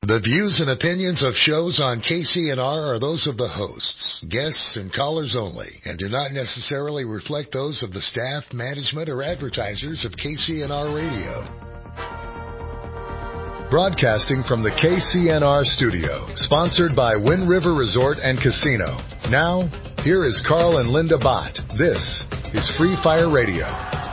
The views and opinions of shows on KCNR are those of the hosts, guests, and callers only, and do not necessarily reflect those of the staff, management, or advertisers of KCNR Radio. Broadcasting from the KCNR studio, sponsored by Wind River Resort and Casino. Now, here is Carl and Linda Bott. This is Free Fire Radio.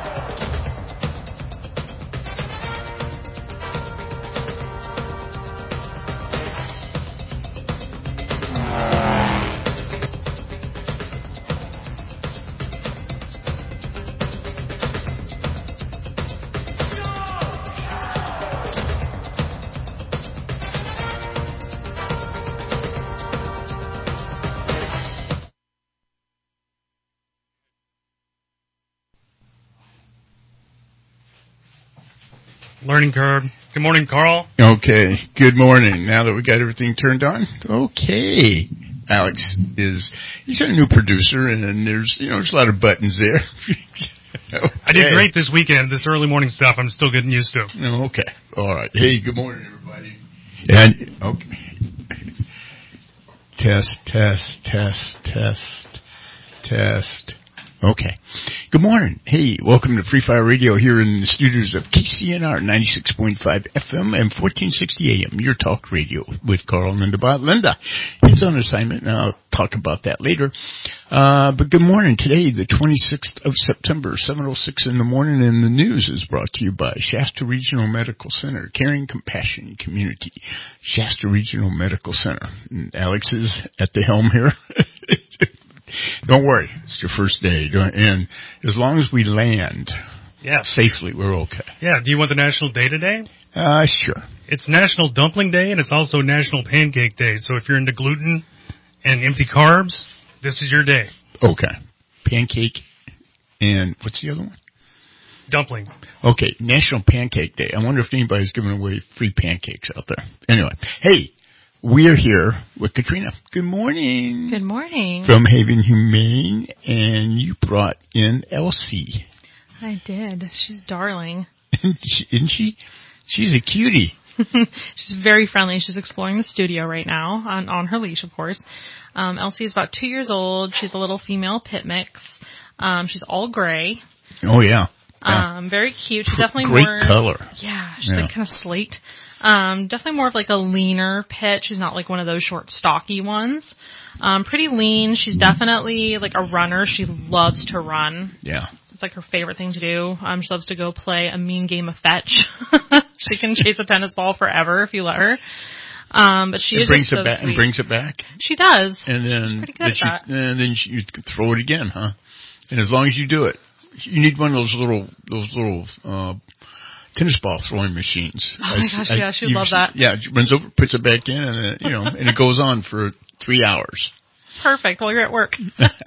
Learning curve. Good morning, Carl. Okay. Good morning. Now that we got everything turned on. Okay. Alex he's a new producer, and there's a lot of buttons there. Okay. I did great this weekend. This early morning stuff I'm still getting used to. Okay. All right. Hey, good morning, everybody. And okay. Test. Okay. Good morning. Hey, welcome to Free Fire Radio here in the studios of KCNR 96.5 FM and 1460 AM. Your talk radio with Carl and Linda Bott. Linda is on assignment, and I'll talk about that later. But good morning. Today, the 26th of September, 7:06 in the morning, and the news is brought to you by Shasta Regional Medical Center, Caring Compassion Community. Shasta Regional Medical Center. And Alex is at the helm here. Don't worry, it's your first day, and as long as we land safely, we're okay. Yeah, do you want the national day today? Sure. It's National Dumpling Day, and it's also National Pancake Day, so if you're into gluten and empty carbs, this is your day. Okay. Pancake, and what's the other one? Dumpling. Okay, National Pancake Day. I wonder if anybody's giving away free pancakes out there. Anyway, hey. We're here with Katrina. Good morning. Good morning. From Haven Humane, and you brought in Elsie. I did. She's darling. Isn't she? She's a cutie. She's very friendly. She's exploring the studio right now, on her leash, of course. Elsie is about 2 years old. She's a little female pit mix. She's all gray. Oh, yeah. Very cute. She's definitely great color. Yeah, she's like kind of slate. Definitely more of like a leaner pit. She's not like one of those short, stocky ones. Pretty lean. She's definitely like a runner. She loves to run. Yeah. It's like her favorite thing to do. She loves to go play a mean game of fetch. She can chase a tennis ball forever if you let her. But she is just so sweet. And brings it back. She does. And then she's pretty good at that. And then you throw it again, huh? And as long as you do it, you need one of those little tennis ball throwing machines. Oh my gosh, yeah, she'd love that. Yeah, she runs over, puts it back in, and and it goes on for 3 hours. Perfect while you're at work.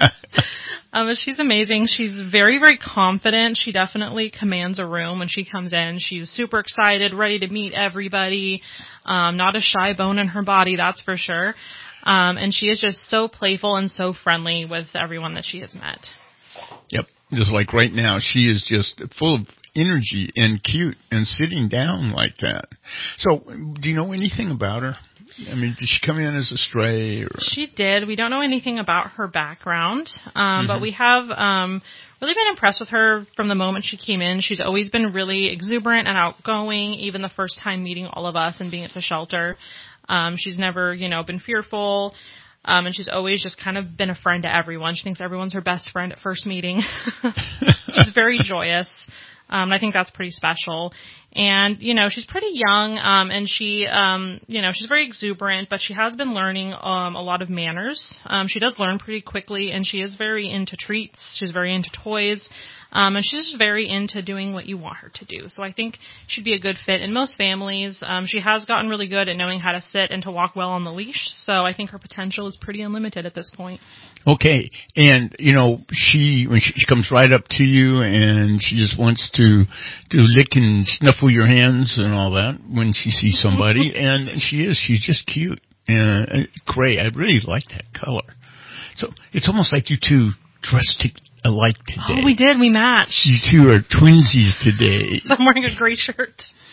She's amazing. She's very, very confident. She definitely commands a room when she comes in. She's super excited, ready to meet everybody. Not a shy bone in her body, that's for sure. And she is just so playful and so friendly with everyone that she has met. Yep. Just like right now, she is just full of energy and cute and sitting down like that. So, do you know anything about her? I mean, did she come in as a stray? Or? She did. We don't know anything about her background, but we have really been impressed with her from the moment she came in. She's always been really exuberant and outgoing, even the first time meeting all of us and being at the shelter. She's never, been fearful. And she's always just kind of been a friend to everyone. She thinks everyone's her best friend at first meeting. She's very joyous. I think that's pretty special. And, she's pretty young, and she, she's very exuberant, but she has been learning a lot of manners. She does learn pretty quickly, and she is very into treats. She's very into toys. And she's just very into doing what you want her to do. So I think she'd be a good fit in most families. She has gotten really good at knowing how to sit and to walk well on the leash. So I think her potential is pretty unlimited at this point. Okay. And, when she comes right up to you and she just wants to lick and snuffle your hands and all that when she sees somebody. And she's just cute and gray. I really like that color. So it's almost like you two dressed alike today. Oh, we did. We matched. You two are twinsies today. I'm wearing a gray shirt.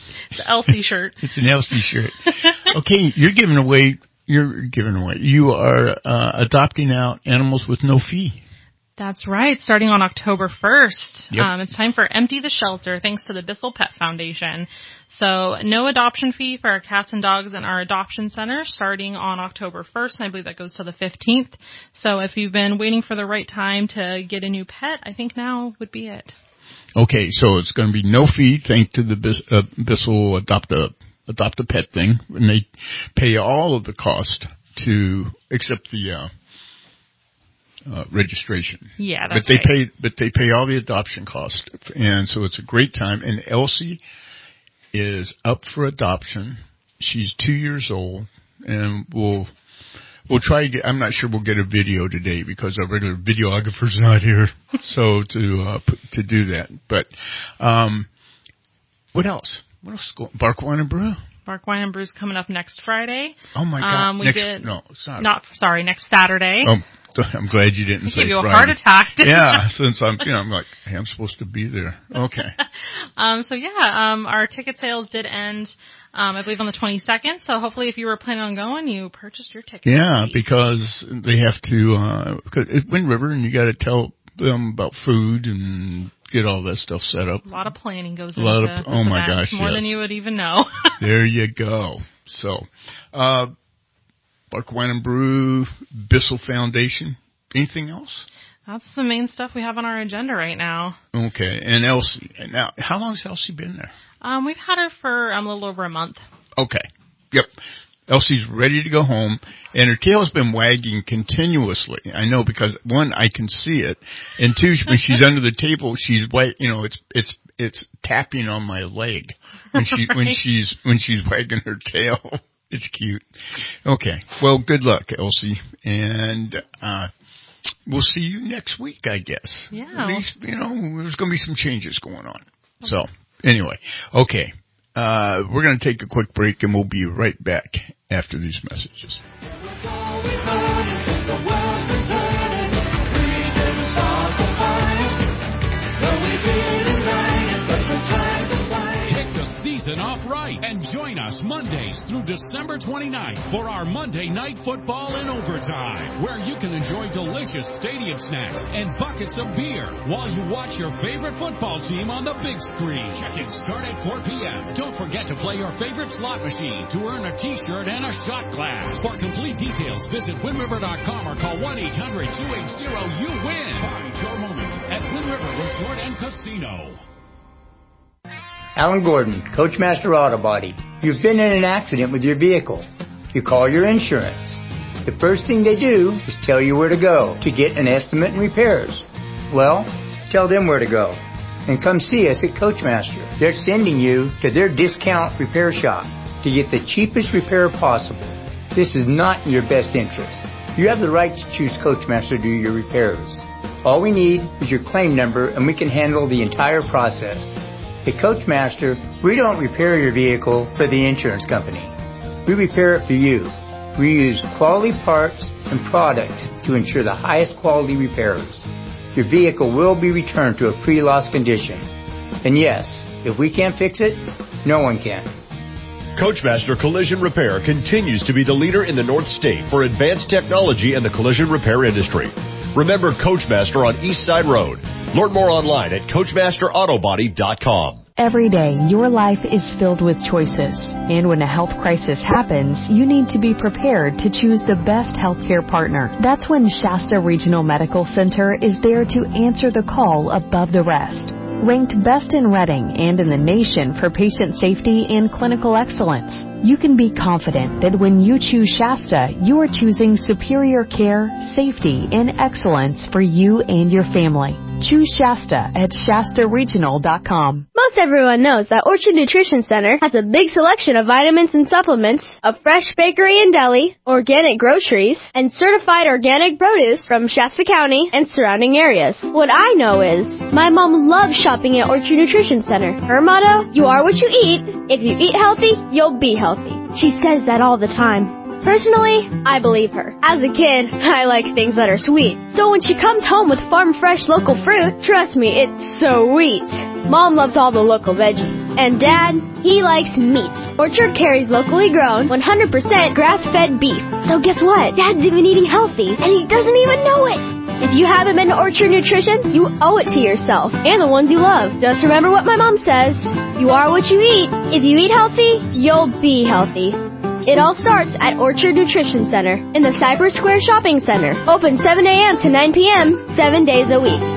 It's an Elsie shirt. It's an Elsie shirt. Okay, you're giving away. You are adopting out animals with no fee. That's right. Starting on October 1st, Yep. it's time for Empty the Shelter, thanks to the Bissell Pet Foundation. So no adoption fee for our cats and dogs in our adoption center starting on October 1st, and I believe that goes to the 15th. So if you've been waiting for the right time to get a new pet, I think now would be it. Okay, so it's going to be no fee thanks to the Bissell Adopt a Pet thing, and they pay all of the cost except the registration. Yeah, that's right. But they pay all the adoption costs, and so it's a great time. And Elsie is up for adoption. She's 2 years old, and we'll try to get. I'm not sure we'll get a video today because our regular videographer's not here, so to do that. But what else? What else? Bark Wine and Brew. Bark Wine and Brew's coming up next Friday. Oh my God! Next Saturday. Oh. I'm glad you didn't say give you Friday. a heart attack. Yeah, since I'm like, hey, I'm supposed to be there. Okay. Our ticket sales did end, I believe on the 22nd. So hopefully if you were planning on going, you purchased your ticket. Yeah, because they have to, cause it's Wind River and you got to tell them about food and get all that stuff set up. A lot of planning goes into this oh my event, gosh, more than you would even know. There you go. So, Bark Wine and Brew, Bissell Foundation. Anything else? That's the main stuff we have on our agenda right now. Okay. And Elsie, now, how long has Elsie been there? We've had her for a little over a month. Okay. Yep. Elsie's ready to go home, and her tail's been wagging continuously. I know because one, I can see it, and two, when she's under the table, she's it's tapping on my leg when she's wagging her tail. It's cute. Okay. Well, good luck, Elsie. And we'll see you next week, I guess. Yeah. At least, there's going to be some changes going on. So, anyway. Okay. We're going to take a quick break, and we'll be right back after these messages. Off right and join us Mondays through December 29th for our Monday Night Football in Overtime, where you can enjoy delicious stadium snacks and buckets of beer while you watch your favorite football team on the big screen. Check-in start at 4 p.m. Don't forget to play your favorite slot machine to earn a t-shirt and a shot glass. For complete details, visit WindRiver.com or call 1-800-280-YOU-WIN. Find your moments at Wind River Resort and Casino. Alan Gordon, Coachmaster Auto Body. You've been in an accident with your vehicle. You call your insurance. The first thing they do is tell you where to go to get an estimate and repairs. Well, tell them where to go. And come see us at Coachmaster. They're sending you to their discount repair shop to get the cheapest repair possible. This is not in your best interest. You have the right to choose Coachmaster to do your repairs. All we need is your claim number and we can handle the entire process. At Coachmaster, we don't repair your vehicle for the insurance company. We repair it for you. We use quality parts and products to ensure the highest quality repairs. Your vehicle will be returned to a pre-loss condition. And yes, if we can't fix it, no one can. Coachmaster Collision Repair continues to be the leader in the North State for advanced technology in the collision repair industry. Remember Coachmaster on East Side Road. Learn more online at CoachmasterAutobody.com. Every day, your life is filled with choices. And when a health crisis happens, you need to be prepared to choose the best healthcare partner. That's when Shasta Regional Medical Center is there to answer the call above the rest. Ranked best in Reading and in the nation for patient safety and clinical excellence, you can be confident that when you choose Shasta, you are choosing superior care, safety, and excellence for you and your family. Choose Shasta at ShastaRegional.com. Most everyone knows that Orchard Nutrition Center has a big selection of vitamins and supplements, a fresh bakery and deli, organic groceries, and certified organic produce from Shasta County and surrounding areas. What I know is, my mom loves shopping at Orchard Nutrition Center. Her motto, you are what you eat. If you eat healthy, you'll be healthy. She says that all the time. Personally, I believe her. As a kid, I like things that are sweet. So when she comes home with farm fresh local fruit, trust me, it's sweet. Mom loves all the local veggies. And Dad, he likes meat. Orchard carries locally grown, 100% grass-fed beef. So guess what? Dad's even eating healthy, and he doesn't even know it. If you haven't been to Orchard Nutrition, you owe it to yourself and the ones you love. Just remember what my mom says. You are what you eat. If you eat healthy, you'll be healthy. It all starts at Orchard Nutrition Center in the Cyber Square Shopping Center. Open 7 a.m. to 9 p.m., 7 days a week.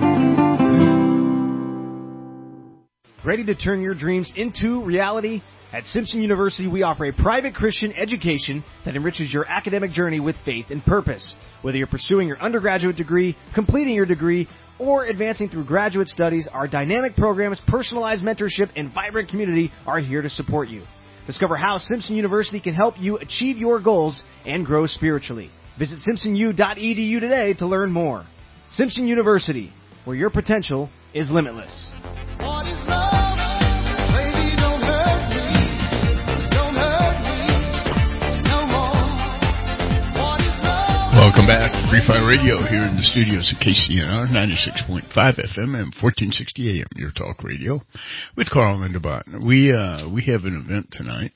Ready to turn your dreams into reality? At Simpson University, we offer a private Christian education that enriches your academic journey with faith and purpose. Whether you're pursuing your undergraduate degree, completing your degree, or advancing through graduate studies, our dynamic programs, personalized mentorship, and vibrant community are here to support you. Discover how Simpson University can help you achieve your goals and grow spiritually. Visit simpsonu.edu today to learn more. Simpson University, where your potential is limitless. Welcome back to Free Fire Radio here in the studios of KCNR 96.5 FM and 1460 AM, your talk radio, with Carl Linderbott. We have an event tonight,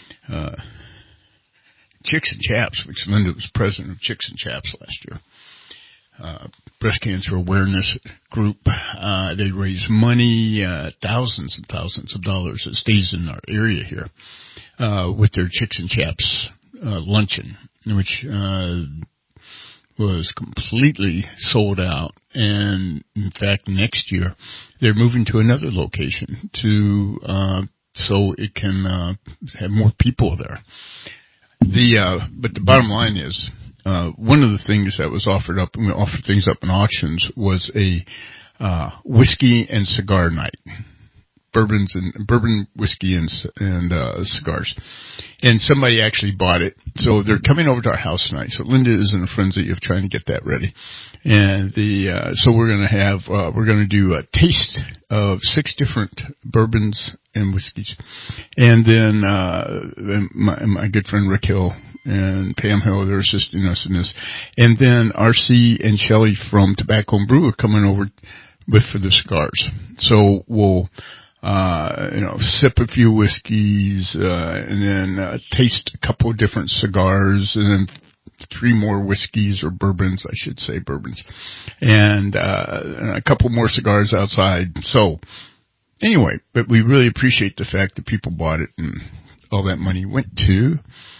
Chicks and Chaps, which Linda was president of Chicks and Chaps last year. Breast cancer awareness group. They raise money, thousands and thousands of dollars. It stays in our area here, with their Chicks and Chaps, luncheon, which, was completely sold out, and in fact next year they're moving to another location to so it can have more people there. But the bottom line is one of the things that was offered up, and we offered things up in auctions, was a whiskey and cigar night. Bourbon, whiskey, and cigars. And somebody actually bought it. So they're coming over to our house tonight. So Linda is in a frenzy of trying to get that ready. And so we're going to do a taste of 6 different bourbons and whiskeys. And then my good friend Rick Hill and Pam Hill, they're assisting us in this. And then R.C. and Shelley from Tobacco and Brew are coming over for the cigars. So we'll sip a few whiskeys, and then taste a couple of different cigars, and then 3 more whiskeys, or bourbons, I should say bourbons, and a couple more cigars outside. So anyway, but we really appreciate the fact that people bought it, and all that money went to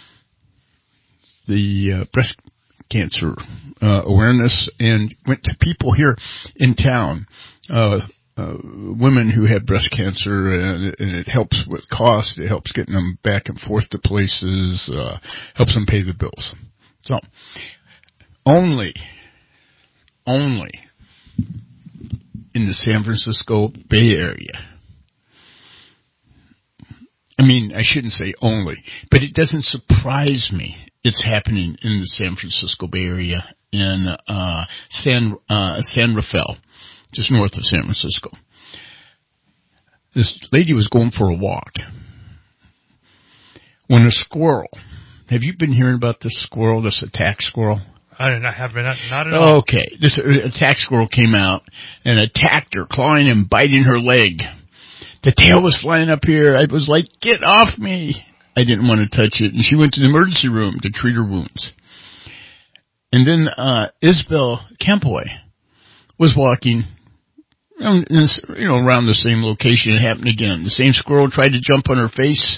the breast cancer awareness, and went to people here in town, women who had breast cancer, and it helps with cost. It helps getting them back and forth to places, helps them pay the bills. So, only in the San Francisco Bay Area. I mean, I shouldn't say only, but it doesn't surprise me. It's happening in the San Francisco Bay Area in San Rafael, just north of San Francisco. This lady was going for a walk when a squirrel, have you been hearing about this squirrel, this attack squirrel? I haven't, not at all. Okay, this attack squirrel came out and attacked her, clawing and biting her leg. The tail was flying up here. I was like, get off me. I didn't want to touch it. And she went to the emergency room to treat her wounds. And then Isabel Campoy was walking around the same location. It happened again. The same squirrel tried to jump on her face,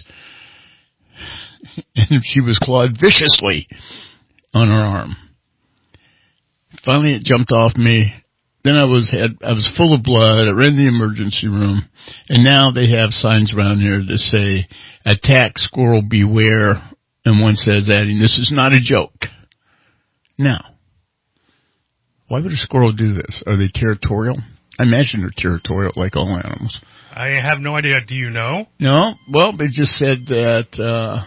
and she was clawed viciously on her arm. Finally, it jumped off me. Then I was full of blood. I ran to the emergency room, and now they have signs around here that say, "Attack squirrel beware," and one says, adding, "This is not a joke." Now, why would a squirrel do this? Are they territorial? I imagine they're territorial, like all animals. I have no idea. Do you know? No. Well, they just said that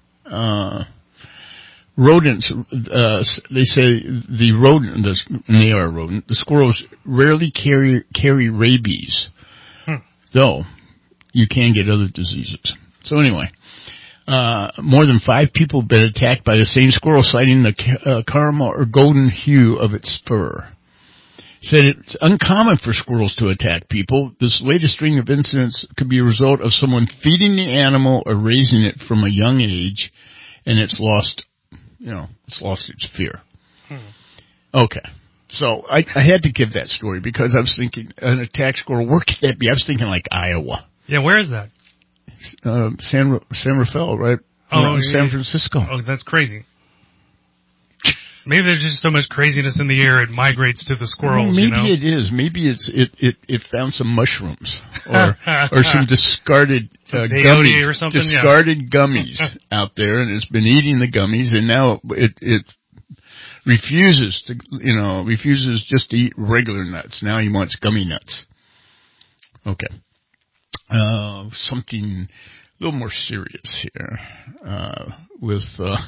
rodents. They say the rodent, and they are a rodent. The squirrels rarely carry rabies, though you can get other diseases. So anyway, more than 5 people have been attacked by the same squirrel, citing the caramel or golden hue of its fur. said it's uncommon for squirrels to attack people. This latest string of incidents could be a result of someone feeding the animal or raising it from a young age, and it's lost its fear. Okay. So I had to give that story because I was thinking, an attack squirrel, where could that be? I was thinking like Iowa. Yeah, where is that? San Rafael, right? Oh, San Francisco. Oh, that's crazy. Maybe there's just so much craziness in the air it migrates to the squirrels. Maybe it is. Maybe it found some mushrooms or some discarded gummies or something. Discarded gummies out there, and it's been eating the gummies, and now it refuses just to eat regular nuts. Now he wants gummy nuts. Okay. Something a little more serious here with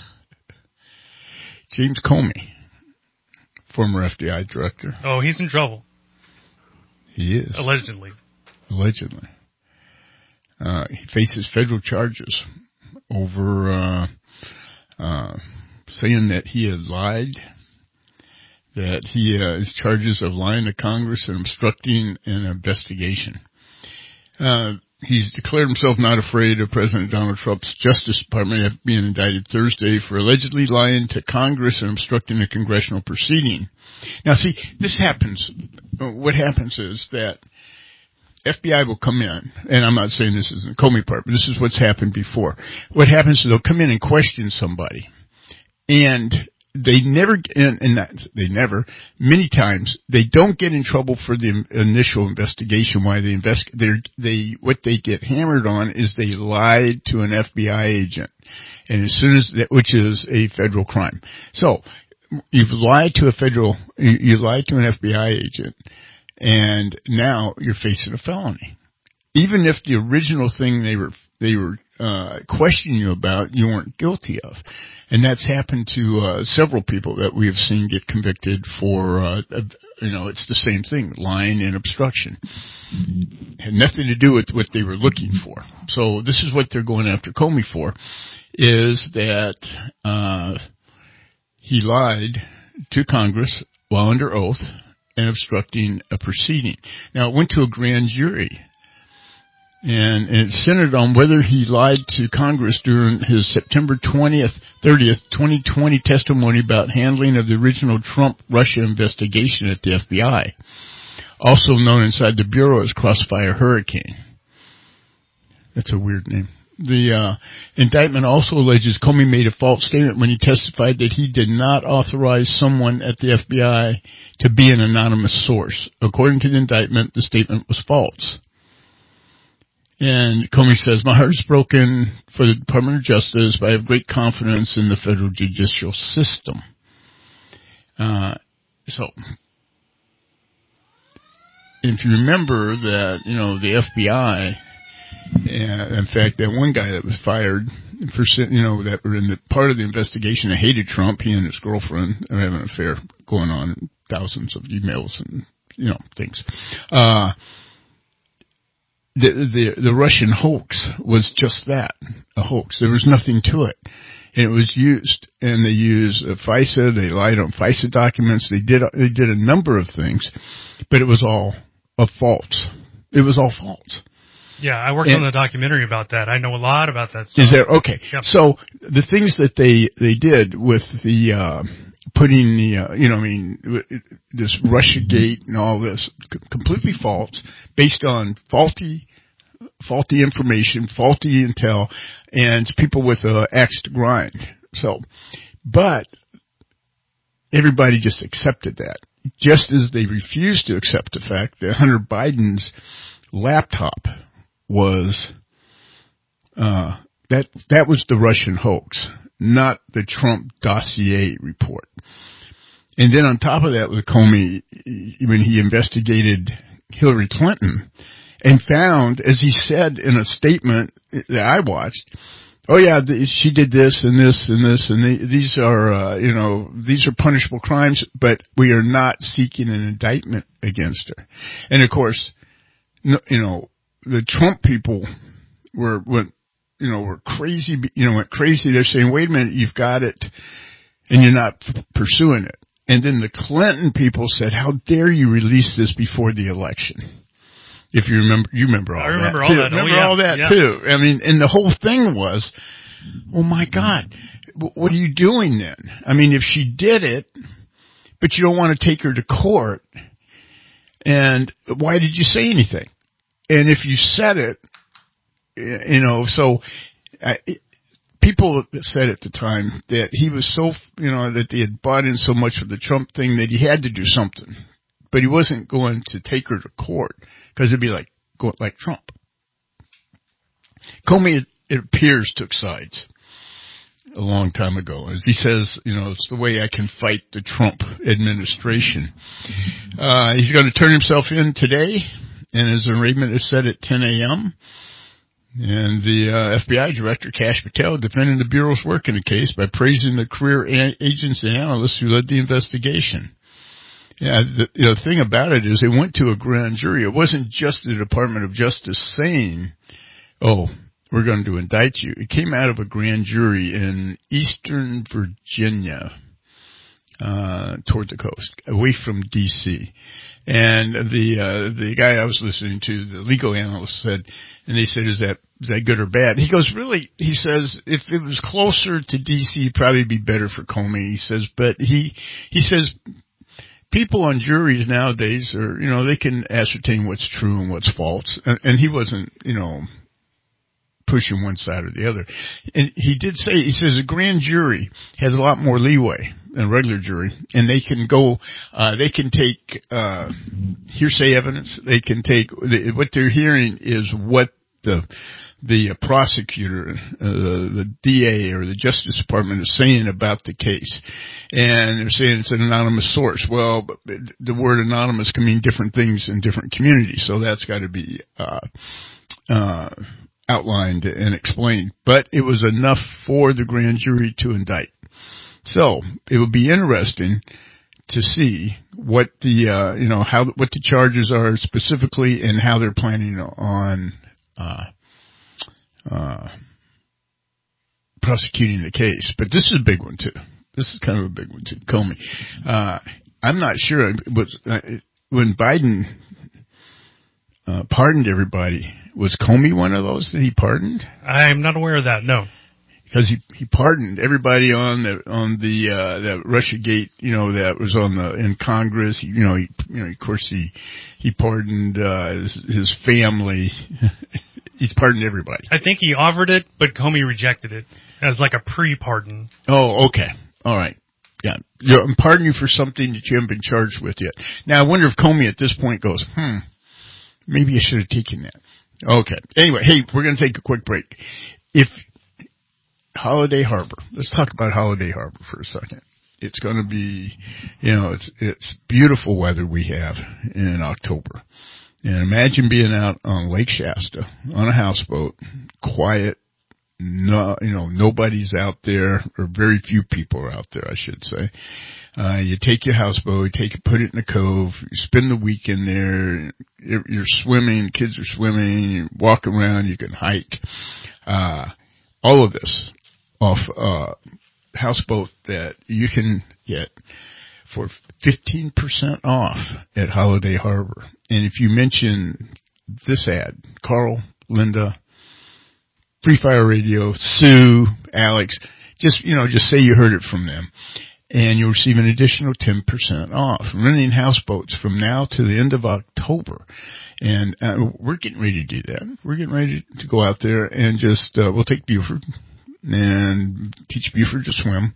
James Comey, former FBI director. Oh, he's in trouble. He is. Allegedly. He faces federal charges over saying that he had lied, that he has charges of lying to Congress and obstructing an investigation. He's declared himself not afraid of President Donald Trump's Justice Department being indicted Thursday for allegedly lying to Congress and obstructing a congressional proceeding. Now, see, this happens. What happens is that FBI will come in, and I'm not saying this is the Comey part, but this is what's happened before. What happens is they'll come in and question somebody, and many times, they don't get in trouble for the initial investigation. What they get hammered on is they lied to an FBI agent, and which is a federal crime. So, you've lied to you lied to an FBI agent, and now you're facing a felony. Even if the original thing they were questioning you about, you weren't guilty of. And that's happened to several people that we have seen get convicted for, it's the same thing, lying and obstruction. Had nothing to do with what they were looking for. So this is what they're going after Comey for, is that he lied to Congress while under oath and obstructing a proceeding. Now, it went to a grand jury. And it centered on whether he lied to Congress during his September 30th, 2020 testimony about handling of the original Trump-Russia investigation at the FBI, also known inside the Bureau as Crossfire Hurricane. That's a weird name. The indictment also alleges Comey made a false statement when he testified that he did not authorize someone at the FBI to be an anonymous source. According to the indictment, the statement was false. And Comey says, my heart is broken for the Department of Justice, but I have great confidence in the federal judicial system. So, if you remember that, the FBI, in fact, that one guy that was fired for, that were in the part of the investigation that hated Trump, he and his girlfriend are having an affair going on, and thousands of emails and, things. The Russian hoax was just that, a hoax. There was nothing to it. And it was used, and they used FISA, they lied on FISA documents, they did a number of things, but it was all false. It was all false. Yeah, I worked on the documentary about that. I know a lot about that stuff. Is there? Okay. Yep. So the things that they did with the putting the this Russiagate and all this, completely false, based on faulty information, faulty intel, and people with an axe to grind. So, but everybody just accepted that, just as they refused to accept the fact that Hunter Biden's laptop was that was the Russian hoax, not the Trump dossier report. And then on top of that, with Comey, when he investigated Hillary Clinton and found, as he said in a statement that I watched, oh yeah, she did this and this and this, and these are punishable crimes, but we are not seeking an indictment against her. And of course, the Trump people went crazy. Went crazy. They're saying, "Wait a minute, you've got it, and you're not pursuing it." And then the Clinton people said, how dare you release this before the election? If you remember all that. I remember all too. that. Remember all that too. I mean, and the whole thing was, oh my God, what are you doing then? I mean, if she did it, but you don't want to take her to court, and why did you say anything? And if you said it, so people said at the time that he was so, that they had bought in so much of the Trump thing that he had to do something, but he wasn't going to take her to court because it'd be like Trump. Comey, it appears, took sides a long time ago. As he says, it's the way I can fight the Trump administration. He's going to turn himself in today, and his arraignment is set at 10 a.m., and the FBI Director, Kash Patel, defended the Bureau's work in the case by praising the career agents and analysts who led the investigation. Yeah, the thing about it is it went to a grand jury. It wasn't just the Department of Justice saying, oh, we're going to indict you. It came out of a grand jury in eastern Virginia, toward the coast, away from D.C., and the guy I was listening to, the legal analyst, said, and they said, is that good or bad? He goes, really, he says, if it was closer to D.C., it'd probably be better for Comey. He says, but he says, people on juries nowadays are, they can ascertain what's true and what's false. And he wasn't, pushing one side or the other. And he did say, he says a grand jury has a lot more leeway than a regular jury, and they can go, they can take, hearsay evidence. They can take, what they're hearing is what the prosecutor, the DA or the Justice Department is saying about the case. And they're saying it's an anonymous source. Well, the word anonymous can mean different things in different communities, so that's got to be, outlined and explained, but it was enough for the grand jury to indict. So it would be interesting to see what the what the charges are specifically and how they're planning on prosecuting the case. But this is a big one too. This is kind of a big one too. Comey. I'm not sure. When Biden pardoned everybody, was Comey one of those that he pardoned? I'm not aware of that, no. Because he pardoned everybody on the that Russiagate, that was in Congress. Of course he pardoned his family. He's pardoned everybody. I think he offered it, but Comey rejected it as like a pre-pardon. Oh, okay. All right. Yeah. I'm pardoning you for something that you haven't been charged with yet. Now, I wonder if Comey at this point goes, maybe I should have taken that. Okay. Anyway, hey, we're going to take a quick break. If Holiday Harbor, let's talk about Holiday Harbor for a second. It's going to be, it's beautiful weather we have in October. And imagine being out on Lake Shasta on a houseboat, quiet. No, nobody's out there, or very few people are out there, I should say. You take your houseboat, put it in a cove, you spend the weekend there, you're swimming, kids are swimming, you walk around, you can hike. All of this off houseboat that you can get for 15% off at Holiday Harbor. And if you mention this ad, Carl, Linda, Free Fire Radio, Sue, Alex, just say you heard it from them, and you'll receive an additional 10% off. Renting houseboats from now to the end of October. And we're getting ready to do that. We're getting ready to go out there and just, we'll take Buford and teach Buford to swim,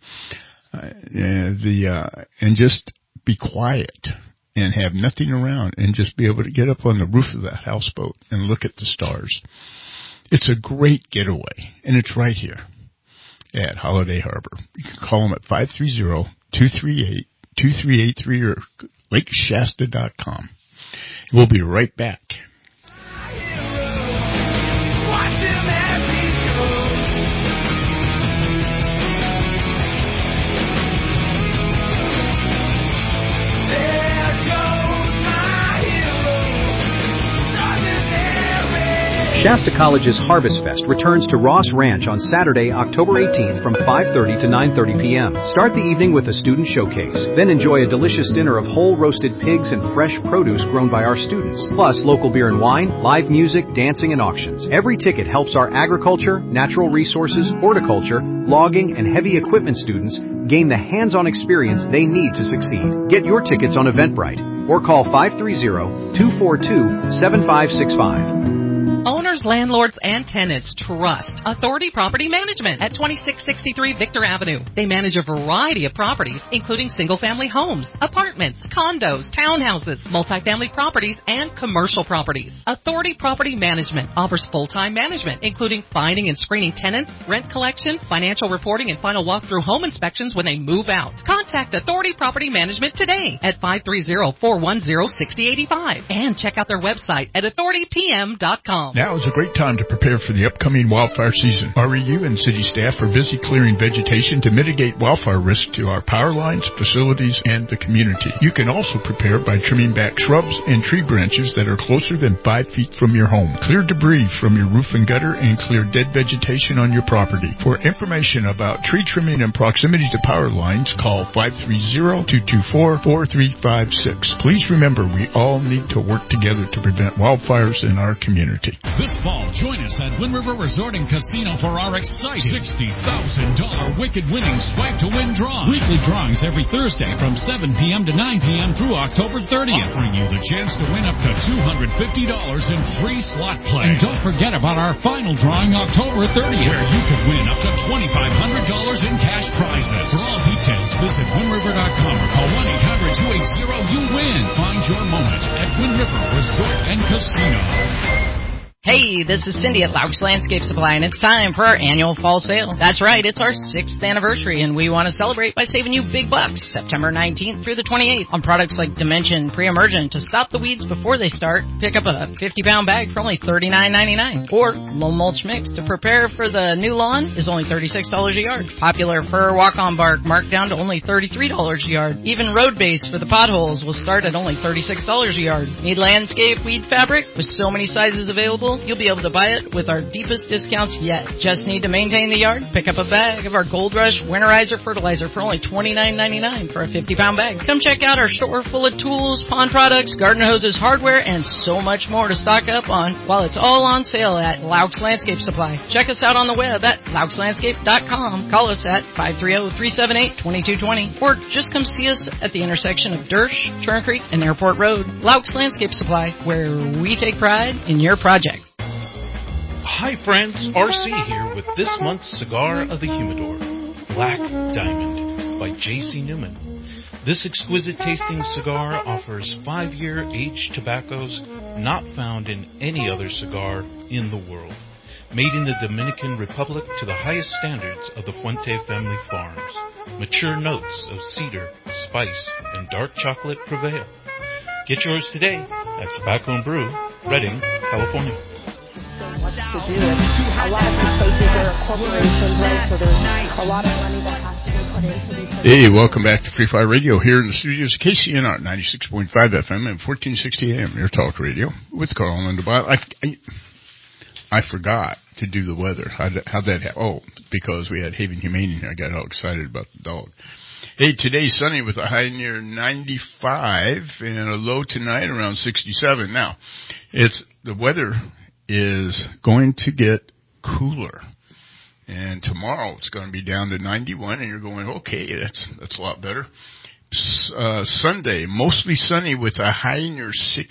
and just be quiet and have nothing around and just be able to get up on the roof of that houseboat and look at the stars. It's a great getaway, and it's right here at Holiday Harbor. You can call them at 530-238-2383 or lakeshasta.com. We'll be right back. Shasta College's Harvest Fest returns to Ross Ranch on Saturday, October 18th from 5:30 to 9:30 p.m. Start the evening with a student showcase. Then enjoy a delicious dinner of whole roasted pigs and fresh produce grown by our students. Plus local beer and wine, live music, dancing, and auctions. Every ticket helps our agriculture, natural resources, horticulture, logging, and heavy equipment students gain the hands-on experience they need to succeed. Get your tickets on Eventbrite or call 530-242-7565. Owners, landlords, and tenants trust Authority Property Management at 2663 Victor Avenue. They manage a variety of properties, including single-family homes, apartments, condos, townhouses, multifamily properties, and commercial properties. Authority Property Management offers full-time management, including finding and screening tenants, rent collection, financial reporting, and final walkthrough home inspections when they move out. Contact Authority Property Management today at 530-410-6085 and check out their website at authoritypm.com. Now is a great time to prepare for the upcoming wildfire season. REU and city staff are busy clearing vegetation to mitigate wildfire risk to our power lines, facilities, and the community. You can also prepare by trimming back shrubs and tree branches that are closer than 5 feet from your home. Clear debris from your roof and gutter and clear dead vegetation on your property. For information about tree trimming and proximity to power lines, call 530-224-4356. Please remember, we all need to work together to prevent wildfires in our community. This fall, join us at Wind River Resort and Casino for our exciting $60,000 Wicked Winning Swipe to Win draw. Weekly drawings every Thursday from 7 p.m. to 9 p.m. through October 30th, offering you the chance to win up to $250 in free slot play. And don't forget about our final drawing October 30th, where you could win up to $2,500 in cash prizes. For all details, visit WindRiver.com or call 1-800-280-YOU-WIN. Find your moment at Wind River Resort and Casino. Hey, this is Cindy at Laux Landscape Supply, and it's time for our annual fall sale. That's right, it's our 6th anniversary, and we want to celebrate by saving you big bucks September 19th through the 28th on products like Dimension Pre-Emergent to stop the weeds before they start. Pick up a 50-pound bag for only $39.99. Or Low Mulch Mix to prepare for the new lawn is only $36 a yard. Popular Fir Walk-On Bark marked down to only $33 a yard. Even Road Base for the potholes will start at only $36 a yard. Need landscape weed fabric with so many sizes available? You'll be able to buy it with our deepest discounts yet. Just need to maintain the yard? Pick up a bag of our Gold Rush Winterizer Fertilizer for only $29.99 for a 50-pound bag. Come check out our store full of tools, pond products, garden hoses, hardware, and so much more to stock up on while it's all on sale at Laux Landscape Supply. Check us out on the web at LauxLandscape.com. Call us at 530-378-2220 or just come see us at the intersection of Dersh, Turner Creek, and Airport Road. Laux Landscape Supply, where we take pride in your project. Hi friends, RC here with this month's Cigar of the Humidor, Black Diamond by J.C. Newman. This exquisite tasting cigar offers 5-year aged tobaccos not found in any other cigar in the world. Made in the Dominican Republic to the highest standards of the Fuente family farms. Mature notes of cedar, spice, and dark chocolate prevail. Get yours today at Tobacco and Brew, Redding, California. To do it. A lot of these places are corporations, right? So there's a lot of money that has to be put into these. Hey, welcome back to Free Fire Radio here in the studios of KCNR 96.5 FM and 1460 AM, your talk radio with Carl and Tobias. I forgot to do the weather. How'd that happen? Oh, because we had Haven Humane here. I got all excited about the dog. Hey, today's sunny with a high near 95 and a low tonight around 67. Now, the weather is going to get cooler. And tomorrow it's going to be down to 91, and you're going, okay, that's a lot better. Sunday, mostly sunny with a high near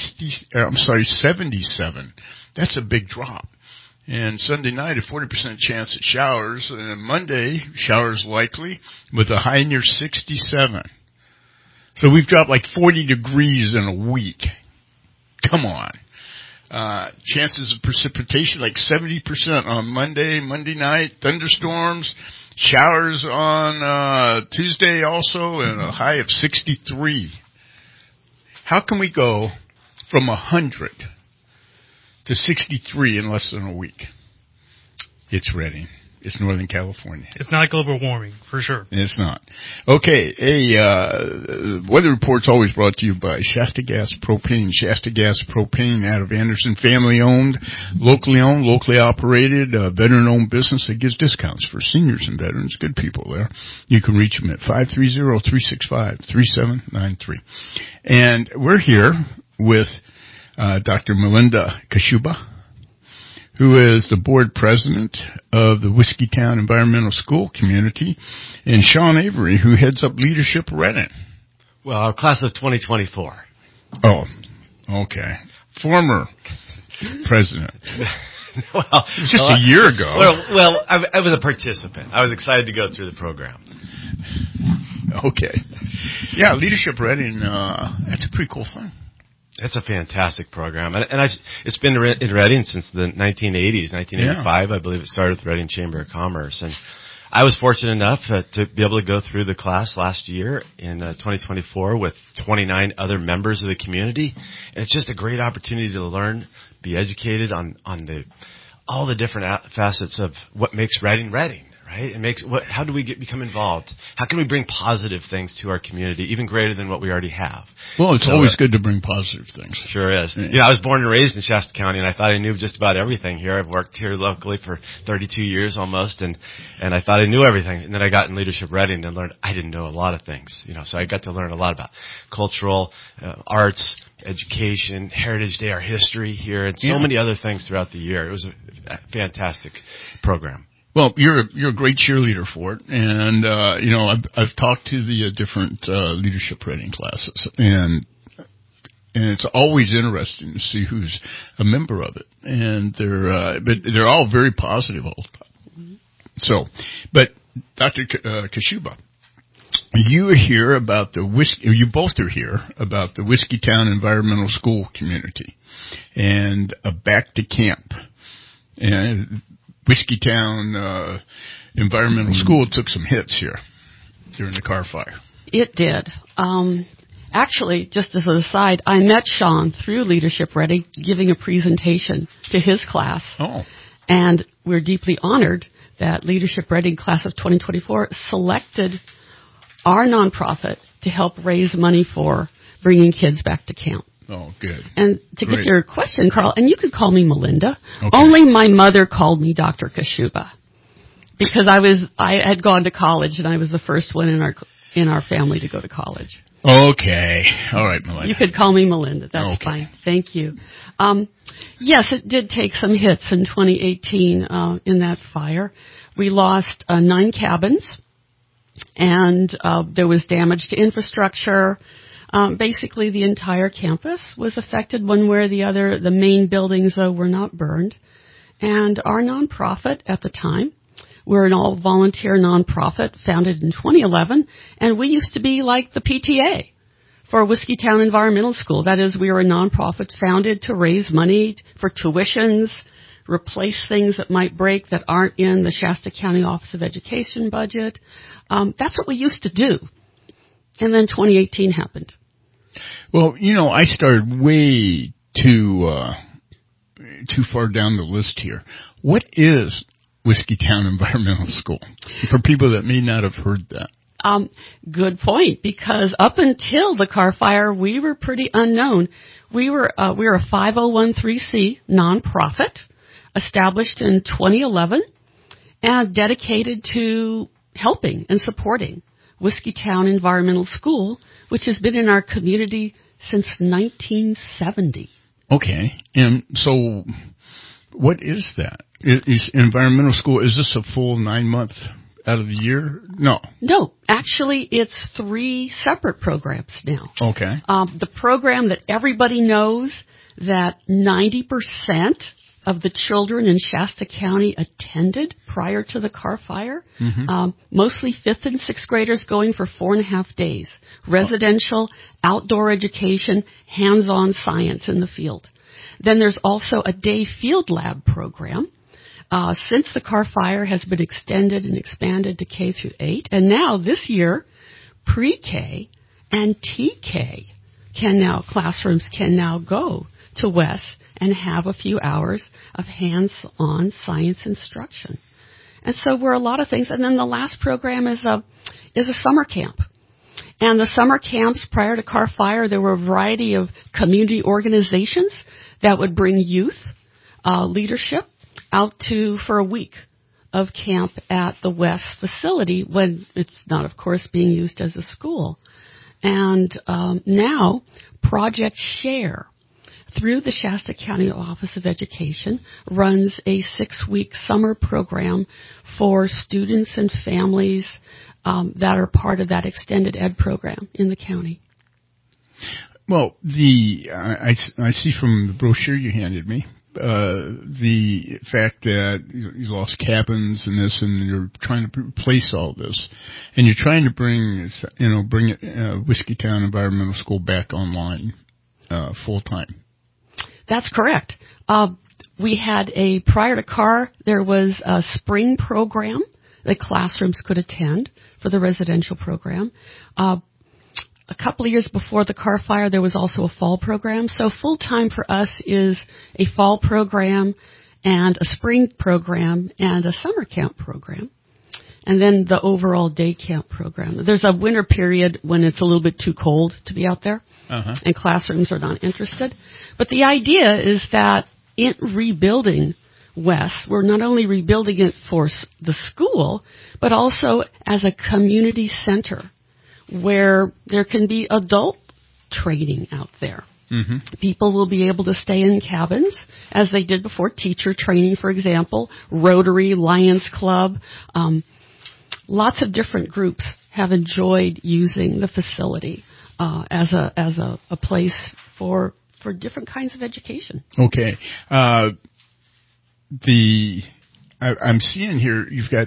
77. That's a big drop. And Sunday night, a 40% chance at showers. And Monday, showers likely with a high near 67. So we've dropped like 40 degrees in a week. Come on. Chances of precipitation like 70% on Monday night, thunderstorms, showers on Tuesday also, and a high of 63. How can we go from 100 to 63 in less than a week? It's Redding. It's Northern California. It's not global warming, for sure. It's not. Okay, weather report's always brought to you by Shasta Gas Propane. Shasta Gas Propane out of Anderson, family-owned, locally operated, veteran-owned business that gives discounts for seniors and veterans. Good people there. You can reach them at 530-365-3793. And we're here with Dr. Melinda Kashuba, who is the board president of the Whiskeytown Environmental School Community, and Sean Avery, who heads up Leadership Reading. Well, our class of 2024. Oh, okay. Former president. Well, just a year ago. Well, I was a participant. I was excited to go through the program. Okay. Yeah, Leadership Reading, that's a pretty cool thing. It's a fantastic program, and it's been in Reading since the 1980s, 1985, yeah. I believe it started with Reading Chamber of Commerce, and I was fortunate enough to be able to go through the class last year in 2024 with 29 other members of the community, and it's just a great opportunity to learn, be educated on all the different facets of what makes Reading Reading. Right? How do we become involved? How can we bring positive things to our community, even greater than what we already have? Well, it's always good to bring positive things. Sure is. Yeah. I was born and raised in Shasta County, and I thought I knew just about everything here. I've worked here locally for 32 years almost, and I thought I knew everything. And then I got in Leadership Reading and learned I didn't know a lot of things. So I got to learn a lot about cultural, arts, education, Heritage Day, our history here, and so many other things throughout the year. It was a fantastic program. Well, you're a great cheerleader for it, and I've talked to the different Leadership Reading classes, and it's always interesting to see who's a member of it, and they're all very positive all the time. So, but Dr. Kashuba, you are here about you both are here about the Whiskeytown Environmental School Community and a back to camp. And Whiskeytown Environmental School took some hits here during the car fire. It did. Actually, just as an aside, I met Sean through Leadership Reading giving a presentation to his class. Oh. And we're deeply honored that Leadership Reading class of 2024 selected our nonprofit to help raise money for bringing kids back to camp. Oh, good. And to get your question, Carl, and you could call me Melinda. Okay. Only my mother called me Dr. Kashuba because I had gone to college and I was the first one in our family to go to college. Okay. All right, Melinda. You could call me Melinda. That's fine. Thank you. Yes, it did take some hits in 2018 in that fire. We lost 9 cabins, and there was damage to infrastructure. Basically, the entire campus was affected one way or the other. The main buildings, though, were not burned. And our nonprofit at the time, we're an all-volunteer nonprofit founded in 2011, and we used to be like the PTA for Whiskeytown Environmental School. That is, we were a nonprofit founded to raise money for tuitions, replace things that might break that aren't in the Shasta County Office of Education budget. That's what we used to do. And then 2018 happened. Well, I started way too far down the list here. What is Whiskeytown Environmental School? For people that may not have heard that. Good point, because up until the car fire, we were pretty unknown. We were a 501(c)(3) nonprofit established in 2011 and dedicated to helping and supporting Whiskeytown Environmental School, which has been in our community since 1970. Okay. And so what is that? Is environmental school, is this a full 9 month out of the year? No. No. Actually, it's 3 separate programs now. Okay. The program that everybody knows that 90% of the children in Shasta County attended prior to the car fire, mostly 5th and 6th graders going for 4.5 days. Residential, outdoor education, hands-on science in the field. Then there's also a day field lab program. Since the car fire has been extended and expanded to K through 8, and now this year, pre-K and TK classrooms can now go to WES and have a few hours of hands-on science instruction. And so we're a lot of things. And then the last program is a summer camp. And the summer camps, prior to Carr Fire, there were a variety of community organizations that would bring youth leadership out for a week of camp at the West facility when it's not, of course, being used as a school. And now Project Share, through the Shasta County Office of Education, runs a 6-week summer program for students and families that are part of that extended ed program in the county. Well, I see from the brochure you handed me the fact that you lost cabins and this, and you're trying to replace all this, and you're trying to bring Whiskeytown Environmental School back online full time. That's correct. We had prior to Carr, there was a spring program that classrooms could attend for the residential program. A couple of years before the Carr Fire, there was also a fall program. So full time for us is a fall program and a spring program and a summer camp program. And then the overall day camp program. There's a winter period when it's a little bit too cold to be out there, and classrooms are not interested. But the idea is that in rebuilding West, we're not only rebuilding it for the school, but also as a community center where there can be adult training out there. Mm-hmm. People will be able to stay in cabins, as they did before, teacher training, for example, Rotary, Lions Club. Lots of different groups have enjoyed using the facility as a place for different kinds of education. Okay. I'm seeing here you've got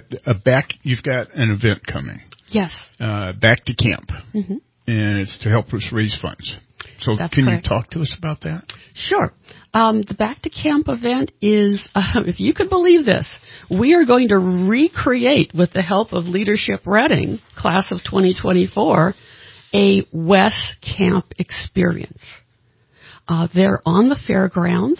an event coming. Yes. Back to camp. Mm-hmm. And it's to help us raise funds. So That's can correct. you talk to us about that? Sure. The Back to Camp event is, if you can believe this, we are going to recreate, with the help of Leadership Reading, class of 2024, a West Camp experience. They're on the fairgrounds.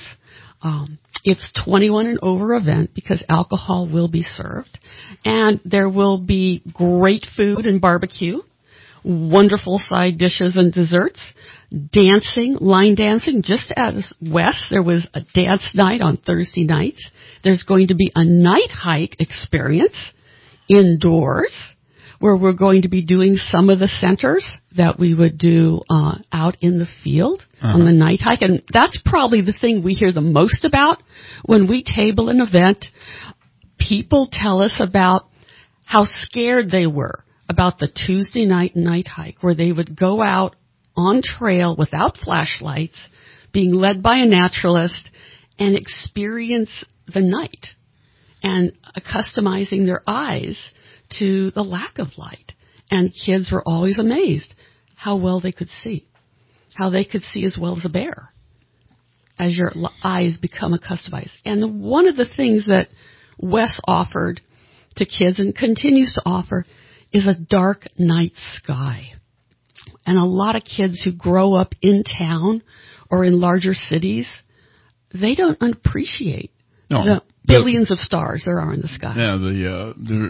It's 21 and over event because alcohol will be served. And there will be great food and barbecue, wonderful side dishes and desserts, dancing, line dancing, just as West. There was a dance night on Thursday nights. There's going to be a night hike experience indoors where we're going to be doing some of the centers that we would do out in the field on the night hike. And that's probably the thing we hear the most about when we table an event. People tell us about how scared they were about the Tuesday night hike, where they would go out on trail without flashlights, being led by a naturalist, and experience the night, and customizing their eyes to the lack of light. And kids were always amazed how well they could see, how they could see as well as a bear as your eyes become accustomed. And one of the things that Wes offered to kids and continues to offer is a dark night sky. And a lot of kids who grow up in town or in larger cities, they don't appreciate the billions of stars there are in the sky. Yeah,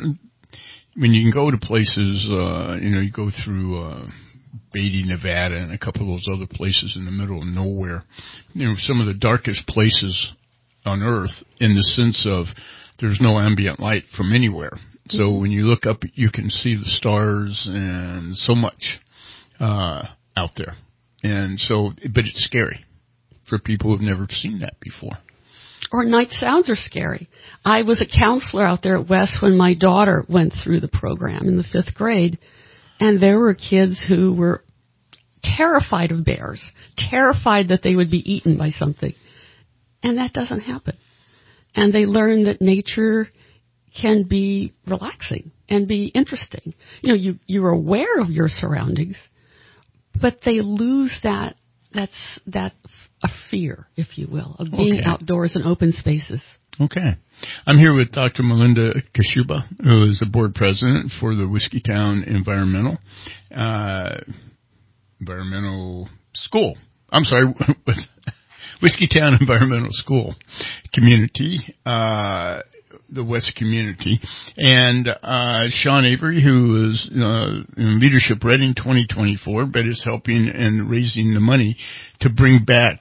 when you can go to places, you go through Beatty, Nevada, and a couple of those other places in the middle of nowhere. Some of the darkest places on Earth, in the sense of there's no ambient light from anywhere. So when you look up, you can see the stars and so much out there. And so, but it's scary for people who've never seen that before. Or night sounds are scary. I was a counselor out there at West when my daughter went through the program in the 5th grade, and there were kids who were terrified of bears, terrified that they would be eaten by something. And that doesn't happen. And they learn that nature can be relaxing and be interesting. You're aware of your surroundings, but they lose that a fear, if you will, of being outdoors in open spaces. Okay. I'm here with Dr. Melinda Kashuba, who is the board president for the Whiskeytown Environmental School. I'm sorry, Whiskeytown Environmental School community. the West community. And Sean Avery, who is in Leadership Reading 2024, but is helping and raising the money to bring back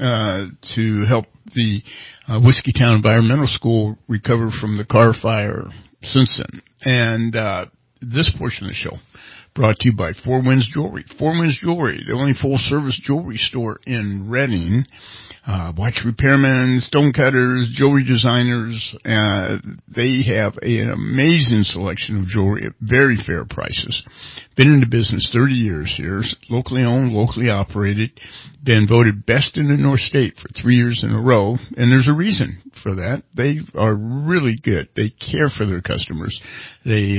to help the Whiskeytown Environmental School recover from the car fire since then. And this portion of the show brought to you by Four Winds Jewelry. Four Winds Jewelry, the only full-service jewelry store in Reading. Watch repairmen, stonecutters, jewelry designers. They have an amazing selection of jewelry at very fair prices. Been in the business 30 years here. Locally owned, locally operated. Been voted best in the North State for 3 years in a row. And there's a reason for that. They are really good. They care for their customers. They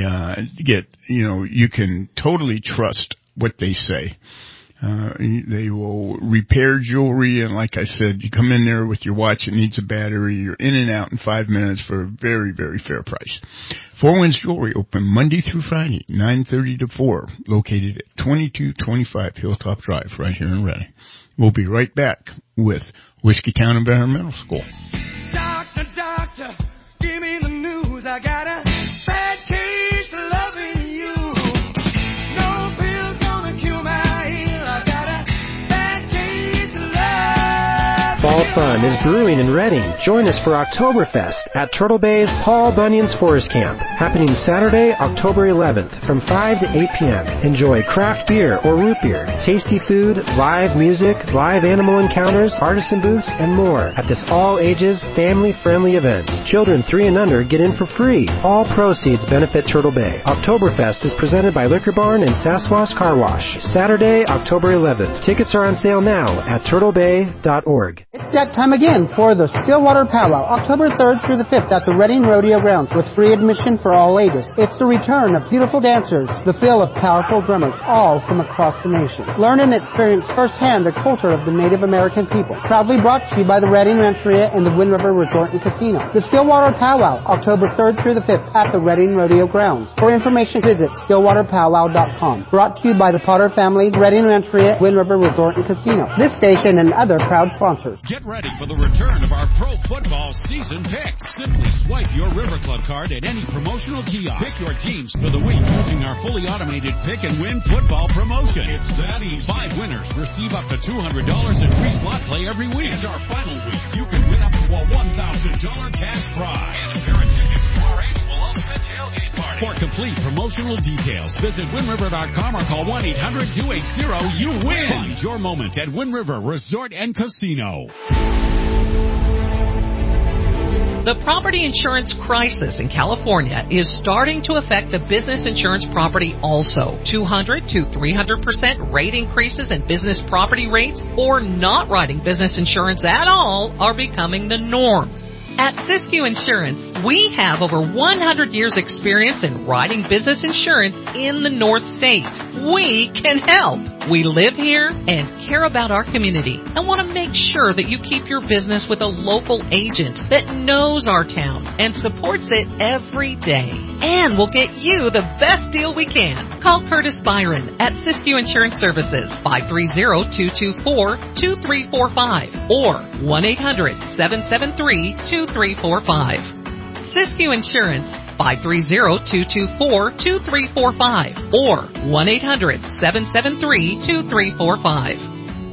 you can totally trust what they say. They will repair jewelry, and like I said, you come in there with your watch, it needs a battery, you're in and out in 5 minutes for a very, very fair price. Four Winds Jewelry, open Monday through Friday, 9:30 to 4, located at 2225 Hilltop Drive, right here in Reading. We'll be right back with Whiskeytown Environmental School. Doctor, give me the news. I got a bad case of loving you. No pill's gonna cure my ill. I got a bad case of love. Fall fun is brewing in Reading. Join us for Oktoberfest at Turtle Bay's Paul Bunyan's Forest Camp, happening Saturday, October 11th from 5 to 8 p.m. Enjoy craft beer or root beer, tasty food, live music, live animal encounters, artisan booths, and more at this all-ages, family-friendly event. Children 3 and under get in for free. All proceeds benefit Turtle Bay. Oktoberfest is presented by Liquor Barn and Sasquatch Car Wash. Saturday, October 11th. Tickets are on sale now at turtlebay.org. It's that time again for the Stillwater Powwow, October 3rd through the 5th at the Reading Rodeo Grounds with free admission for all ages. It's the return of beautiful dancers, the feel of powerful drummers, all from across the nation. Learn and experience firsthand the culture of the Native American people. Proudly brought to you by the Reading Rancheria and the Wind River Resort and Casino. The Stillwater Powwow, October 3rd through the 5th at the Reading Rodeo Grounds. For information, visit stillwaterpowwow.com. Brought to you by the Potter family, Reading Rancheria, Wind River Resort and Casino. This station and other proud sponsors. Get ready for the return of our pro football season picks. Simply swipe your River Club card at any promotional kiosk. Pick your teams for the week using our fully automated pick and win football promotion. It's that easy. 5 winners receive up to $200 in free slot play every week. And our final week, you can win up to a $1,000 cash prize. And a pair of tickets to our annual Ultimate Tailgate Party. For complete promotional details, visit WindRiver.com or call 1-800-280-YOU-WIN. Find your moment at Wind River Resort and Casino. The property insurance crisis in California is starting to affect the business insurance property also. 200 to 300% rate increases in business property rates or not writing business insurance at all are becoming the norm. At Siskiyou Insurance, we have over 100 years experience in writing business insurance in the North State. We can help. We live here and care about our community and want to make sure that you keep your business with a local agent that knows our town and supports it every day. And we'll get you the best deal we can. Call Curtis Byron at Siskiyou Insurance Services, 530-224-2345 or 1-800-773-2345. Siskiyou Insurance, 530-224-2345 or 1-800-773-2345.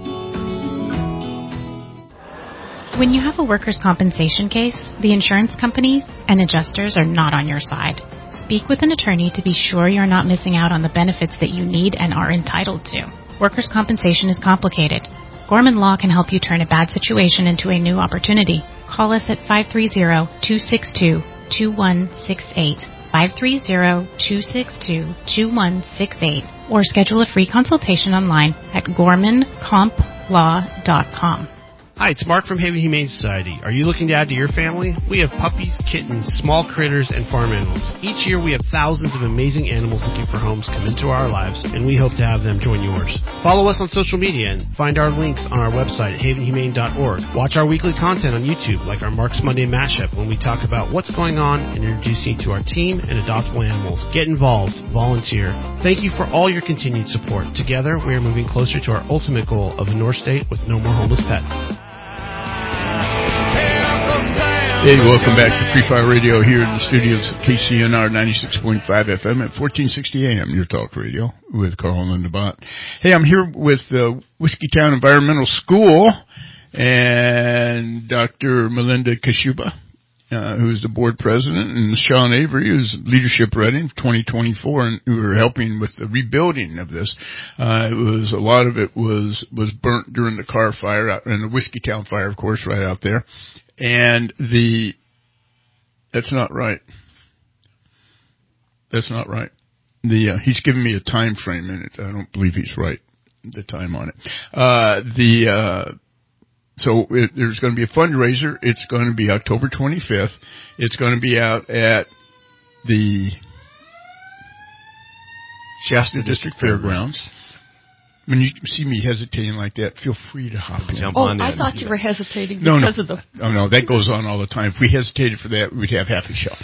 When you have a workers' compensation case, the insurance companies and adjusters are not on your side. Speak with an attorney to be sure you're not missing out on the benefits that you need and are entitled to. Workers' compensation is complicated. Gorman Law can help you turn a bad situation into a new opportunity. Call us at 530-262-2168, 530-262-2168, or schedule a free consultation online at gormancomplaw.com. Hi, it's Mark from Haven Humane Society. Are you looking to add to your family? We have puppies, kittens, small critters, and farm animals. Each year we have thousands of amazing animals looking for homes come into our lives, and we hope to have them join yours. Follow us on social media and find our links on our website at havenhumane.org. Watch our weekly content on YouTube, like our Mark's Monday Mashup, when we talk about what's going on and introduce you to our team and adoptable animals. Get involved. Volunteer. Thank you for all your continued support. Together, we are moving closer to our ultimate goal of a North State with no more homeless pets. Uncle Sam Hey, welcome back to Free Fire Radio here in the studios of KCNR 96.5 FM at 1460 AM, your talk radio with Carl Lindebott. Hey, I'm here with Whiskeytown Environmental School and Dr. Melinda Kashuba, who's the board president, and Sean Avery, who's Leadership Reading 2024, and who are helping with the rebuilding of this. A lot of it was burnt during the Carr fire and the Whiskeytown fire, of course, right out there. And that's not right. That's not right. He's given me a time frame in it. I don't believe he's right, the time on it. There's going to be a fundraiser. It's going to be October 25th. It's going to be out at the Shasta District Fairgrounds. When you see me hesitating like that, feel free to hop in. Jump on in. I thought you were hesitating because of the... No, that goes on all the time. If we hesitated for that, we'd have half a show.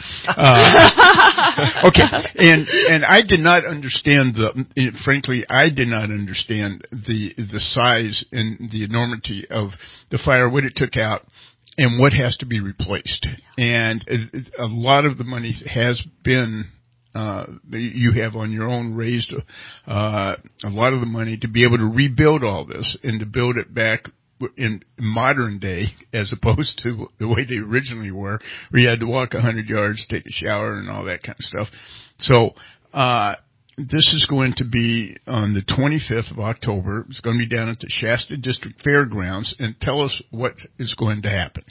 Okay, and I did not understand frankly, I did not understand the size and the enormity of the fire, what it took out, and what has to be replaced. And a lot of the money has been... you have on your own raised a lot of the money to be able to rebuild all this and to build it back in modern day as opposed to the way they originally were, where you had to walk 100 yards, take a shower, and all that kind of stuff. So this is going to be on the 25th of October. It's going to be down at the Shasta District Fairgrounds. And tell us what is going to happen.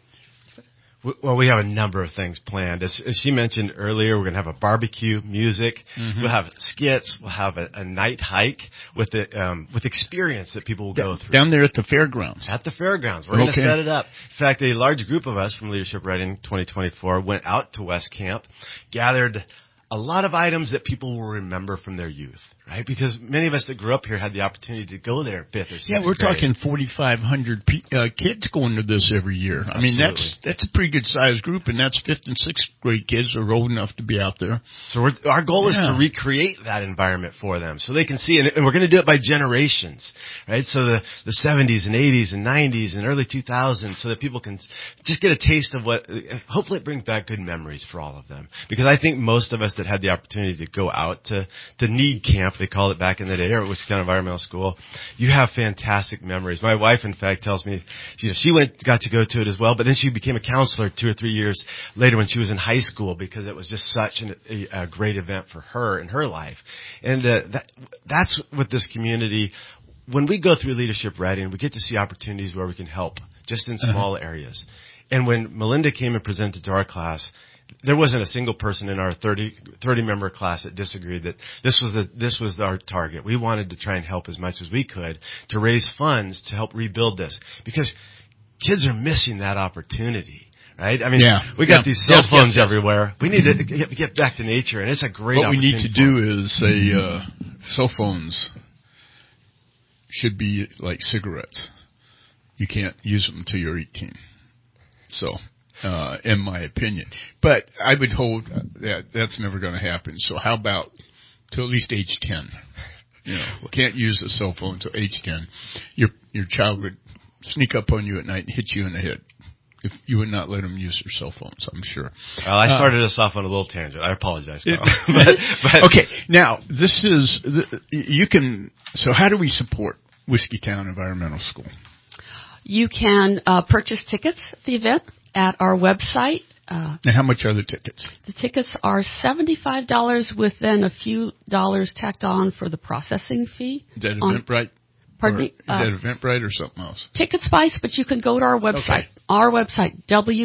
Well, we have a number of things planned. As she mentioned earlier, we're going to have a barbecue, music. Mm-hmm. We'll have skits. We'll have a night hike with experience that people will go through. Down there at the fairgrounds. At the fairgrounds. We're going to set it up. In fact, a large group of us from Leadership Reading 2024 went out to West Camp, gathered a lot of items that people will remember from their youth, right? Because many of us that grew up here had the opportunity to go there 5th or 6th Yeah, we're grade. talking 4,500 kids going to this every year. Absolutely. I mean, that's a pretty good sized group, and that's 5th and 6th grade kids are old enough to be out there. So our goal is to recreate that environment for them so they can see, and we're going to do it by generations, right? So the 70s and 80s and 90s and early 2000s so that people can just get a taste of hopefully it brings back good memories for all of them. Because I think most of us that had the opportunity to go out to Need Camp, they called it back in the day, or Whiskeytown Environmental School, you have fantastic memories. My wife, in fact, tells me she got to go to it as well, but then she became a counselor 2 or 3 years later when she was in high school because it was just such a great event for her in her life. And that's what this community, when we go through Leadership Reading, we get to see opportunities where we can help just in small areas. And when Melinda came and presented to our class, there wasn't a single person in our 30-member class that disagreed that this was our target. We wanted to try and help as much as we could to raise funds to help rebuild this because kids are missing that opportunity, right? I mean, we got these cell phones everywhere. We need to get back to nature, and it's a great opportunity. What we need to do is say cell phones should be like cigarettes. You can't use them until you're 18. So... in my opinion. But I would hold that that's never going to happen. So how about till at least age 10? Can't use a cell phone until age 10. Your child would sneak up on you at night and hit you in the head if you would not let them use their cell phones, I'm sure. Well, I started us off on a little tangent. I apologize, Carl. but okay, now this is so how do we support Whiskeytown Environmental School? You can purchase tickets at the event at our website. And how much are the tickets? The tickets are $75 with then a few dollars tacked on for the processing fee. Is that Eventbrite? Pardon me? Is that Eventbrite or something else? Ticket Spice, but you can go to our website. Okay. Our website,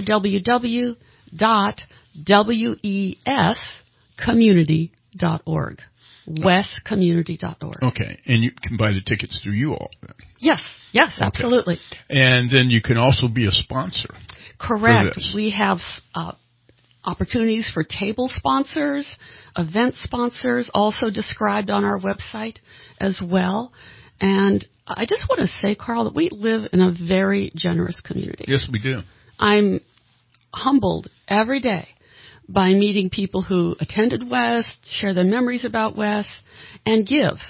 www.wescommunity.org. wescommunity.org. Okay, and you can buy the tickets through you all then? Yes, absolutely. And then you can also be a sponsor. Correct. We have opportunities for table sponsors, event sponsors, also described on our website as well. And I just want to say, Carl, that we live in a very generous community. Yes, we do. I'm humbled every day by meeting people who attended West, share their memories about West, and give.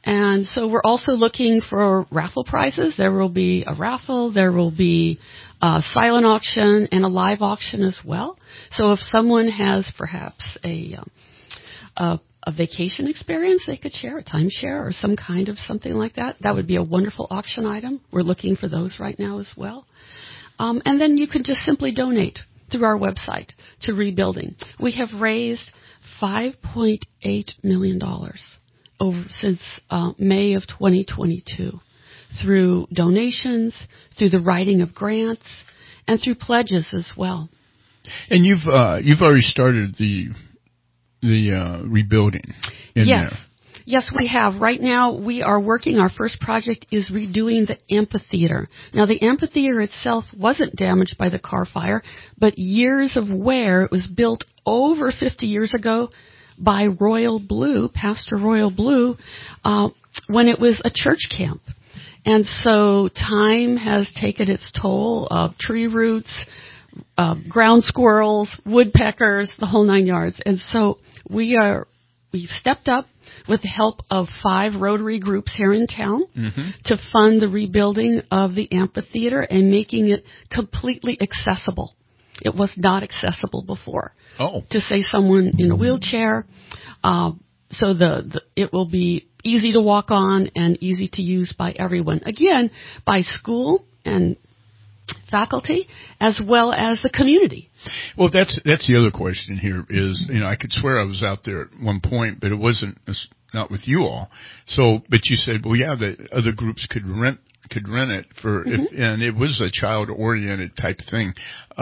And so we're also looking for raffle prizes. There will be a raffle. There will be a silent auction and a live auction as well. So if someone has perhaps a vacation experience they could share, a timeshare or some kind of something like that, that would be a wonderful auction item. We're looking for those right now as well. And then you can just simply donate through our website to Rebuilding. We have raised $5.8 million since May of 2022 through donations, through the writing of grants, and through pledges as well. And you've already started the rebuilding in there. Yes, we have. Right now, we are working. Our first project is redoing the amphitheater. Now, the amphitheater itself wasn't damaged by the Carr fire, but years of wear. It was built over 50 years ago by Royal Blue, Pastor Royal Blue, when it was a church camp. And so time has taken its toll of tree roots, ground squirrels, woodpeckers, the whole 9 yards. And so we've stepped up with the help of 5 Rotary groups here in town to fund the rebuilding of the amphitheater and making it completely accessible. It was not accessible before. To say someone in a wheelchair, so it will be easy to walk on and easy to use by everyone. Again, by school and faculty as well as the community. Well, that's the other question here is, I could swear I was out there at one point, but it wasn't not with you all. So, but you said, well, yeah, the other groups could rent it for, and it was a child oriented type thing.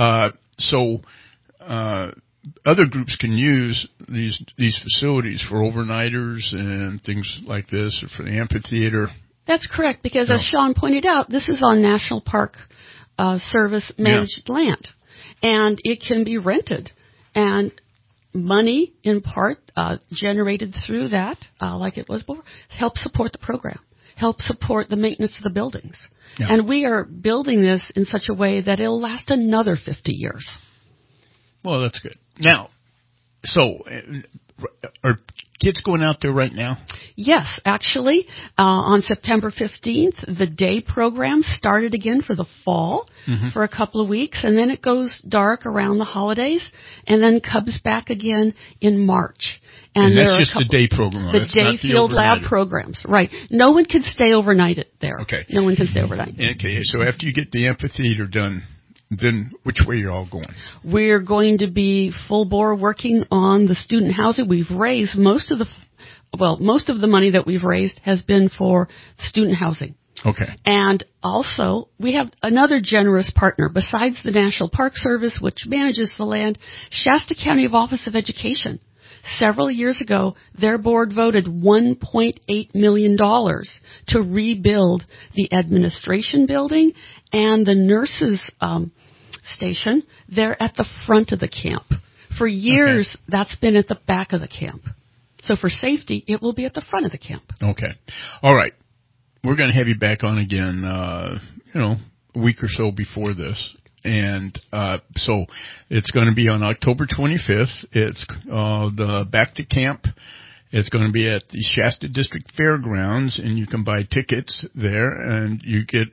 Other groups can use these facilities for overnighters and things like this, or for the amphitheater. That's correct, because as Sean pointed out, this is on National Park Service managed land, and it can be rented, and money in part generated through that, like it was before, helps support the program, helps support the maintenance of the buildings, and we are building this in such a way that it'll last another 50 years. Well, that's good. Now, so are kids going out there right now? Yes, actually, on September 15th, the day program started again for the fall for a couple of weeks, and then it goes dark around the holidays, and then comes back again in March. And that's just the day program. The day field lab programs, right. No one can stay overnight there. Okay. No one can stay overnight. Okay, so after you get the amphitheater done, then which way you're all going? We're going to be full bore working on the student housing. We've raised most of the money that we've raised has been for student housing. Okay. And also, we have another generous partner besides the National Park Service, which manages the land, Shasta County Office of Education. Several years ago, their board voted $1.8 million to rebuild the administration building and the nurses' station. They're at the front of the camp. For years, that's been at the back of the camp. So for safety, it will be at the front of the camp. Okay. All right. We're going to have you back on again, a week or so before this. And so it's going to be on October 25th. It's the Back to Camp. It's going to be at the Shasta District Fairgrounds, and you can buy tickets there, and you get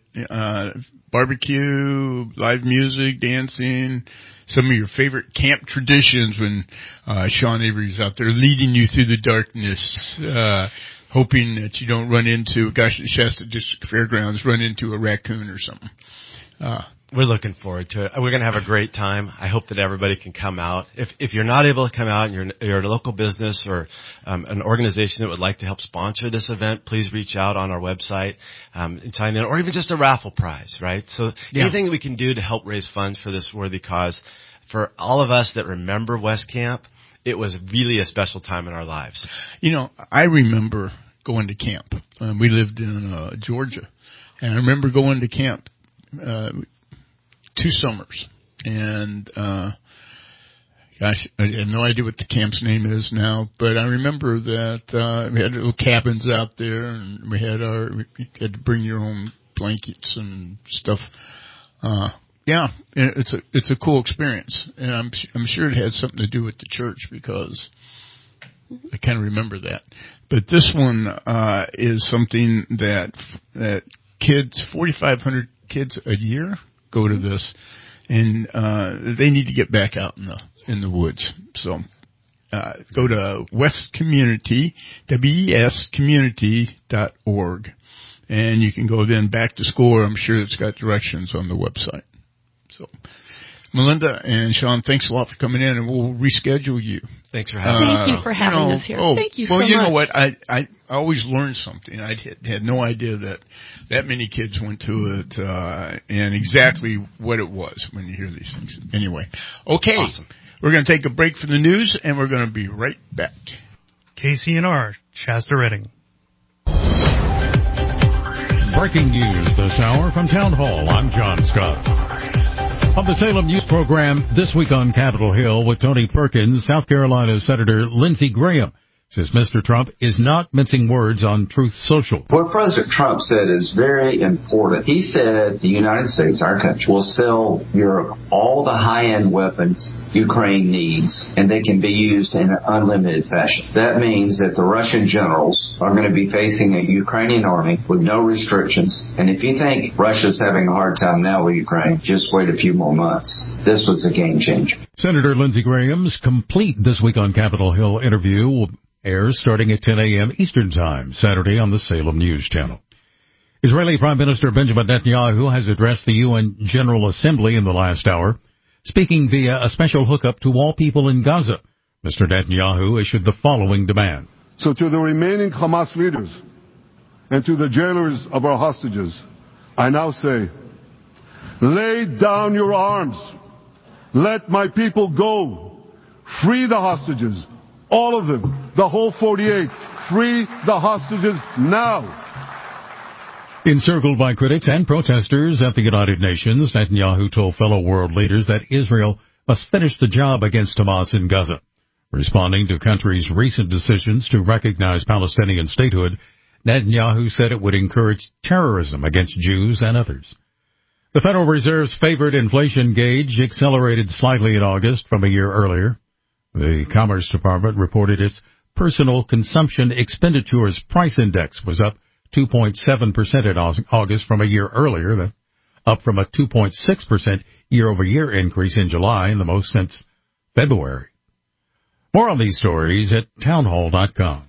barbecue, live music, dancing, some of your favorite camp traditions when Sean Avery's out there leading you through the darkness, hoping that you don't run into, the Shasta District Fairgrounds, run into a raccoon or something. We're looking forward to it. We're going to have a great time. I hope that everybody can come out. If you're not able to come out and you're a local business or an organization that would like to help sponsor this event, please reach out on our website and sign in, or even just a raffle prize, right? So anything that we can do to help raise funds for this worthy cause. For all of us that remember West Camp, it was really a special time in our lives. I remember going to camp. We lived in Georgia, and I remember going to camp 2 summers, and I have no idea what the camp's name is now, but I remember that we had little cabins out there, and we had to bring your own blankets and stuff. It's a cool experience, and I'm sure it has something to do with the church, because I can't remember that. But this one is something that kids, 4,500 kids a year go to this, and they need to get back out in the woods. So go to West Community, WEScommunity.org, and you can go then back to school. I'm sure it's got directions on the website. So, Melinda and Sean, thanks a lot for coming in, and we'll reschedule you. Thanks for having us. Thank you for having us here. Thank you so much. Well, you know what? I always learn something. I had no idea that many kids went to it, and exactly what it was when you hear these things. Anyway, okay. Awesome. We're going to take a break for the news, and we're going to be right back. KCNR, Shasta Redding. Breaking news this hour from Town Hall. I'm John Scott. On the Salem News Program, this week on Capitol Hill with Tony Perkins, South Carolina Senator Lindsey Graham says Mr. Trump is not mincing words on Truth Social. What President Trump said is very important. He said the United States, our country, will sell Europe all the high-end weapons Ukraine needs, and they can be used in an unlimited fashion. That means that the Russian generals are going to be facing a Ukrainian army with no restrictions. And if you think Russia's having a hard time now with Ukraine, just wait a few more months. This was a game changer. Senator Lindsey Graham's complete This Week on Capitol Hill interview will air starting at 10 a.m. Eastern Time, Saturday on the Salem News Channel. Israeli Prime Minister Benjamin Netanyahu has addressed the UN General Assembly in the last hour, speaking via a special hookup to all people in Gaza. Mr. Netanyahu issued the following demand. So to the remaining Hamas leaders and to the jailers of our hostages, I now say, lay down your arms. Let my people go. Free the hostages. All of them. The whole 48. Free the hostages now. Encircled by critics and protesters at the United Nations, Netanyahu told fellow world leaders that Israel must finish the job against Hamas in Gaza. Responding to country's recent decisions to recognize Palestinian statehood, Netanyahu said it would encourage terrorism against Jews and others. The Federal Reserve's favored inflation gauge accelerated slightly in August from a year earlier. The Commerce Department reported its personal consumption expenditures price index was up 2.7% in August from a year earlier, up from a 2.6% year-over-year increase in July, and the most since February. More on these stories at townhall.com.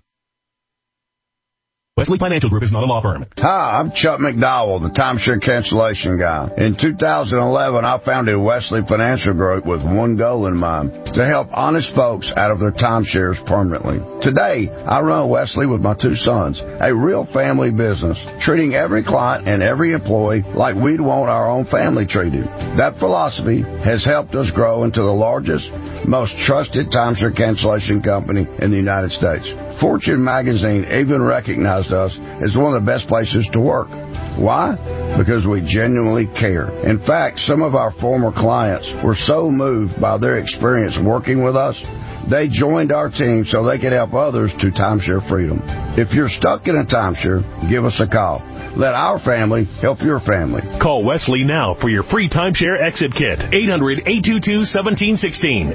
Wesley Financial Group is not a law firm. Hi, I'm Chuck McDowell, the timeshare cancellation guy. In 2011, I founded Wesley Financial Group with one goal in mind, to help honest folks out of their timeshares permanently. Today, I run Wesley with my two sons, a real family business, treating every client and every employee like we'd want our own family treated. That philosophy has helped us grow into the largest, most trusted timeshare cancellation company in the United States. Fortune magazine even recognized us as one of the best places to work. Why? Because we genuinely care. In fact, some of our former clients were so moved by their experience working with us, they joined our team so they could help others to timeshare freedom. If you're stuck in a timeshare, give us a call. Let our family help your family. Call Wesley now for your free timeshare exit kit. 800-822-1716.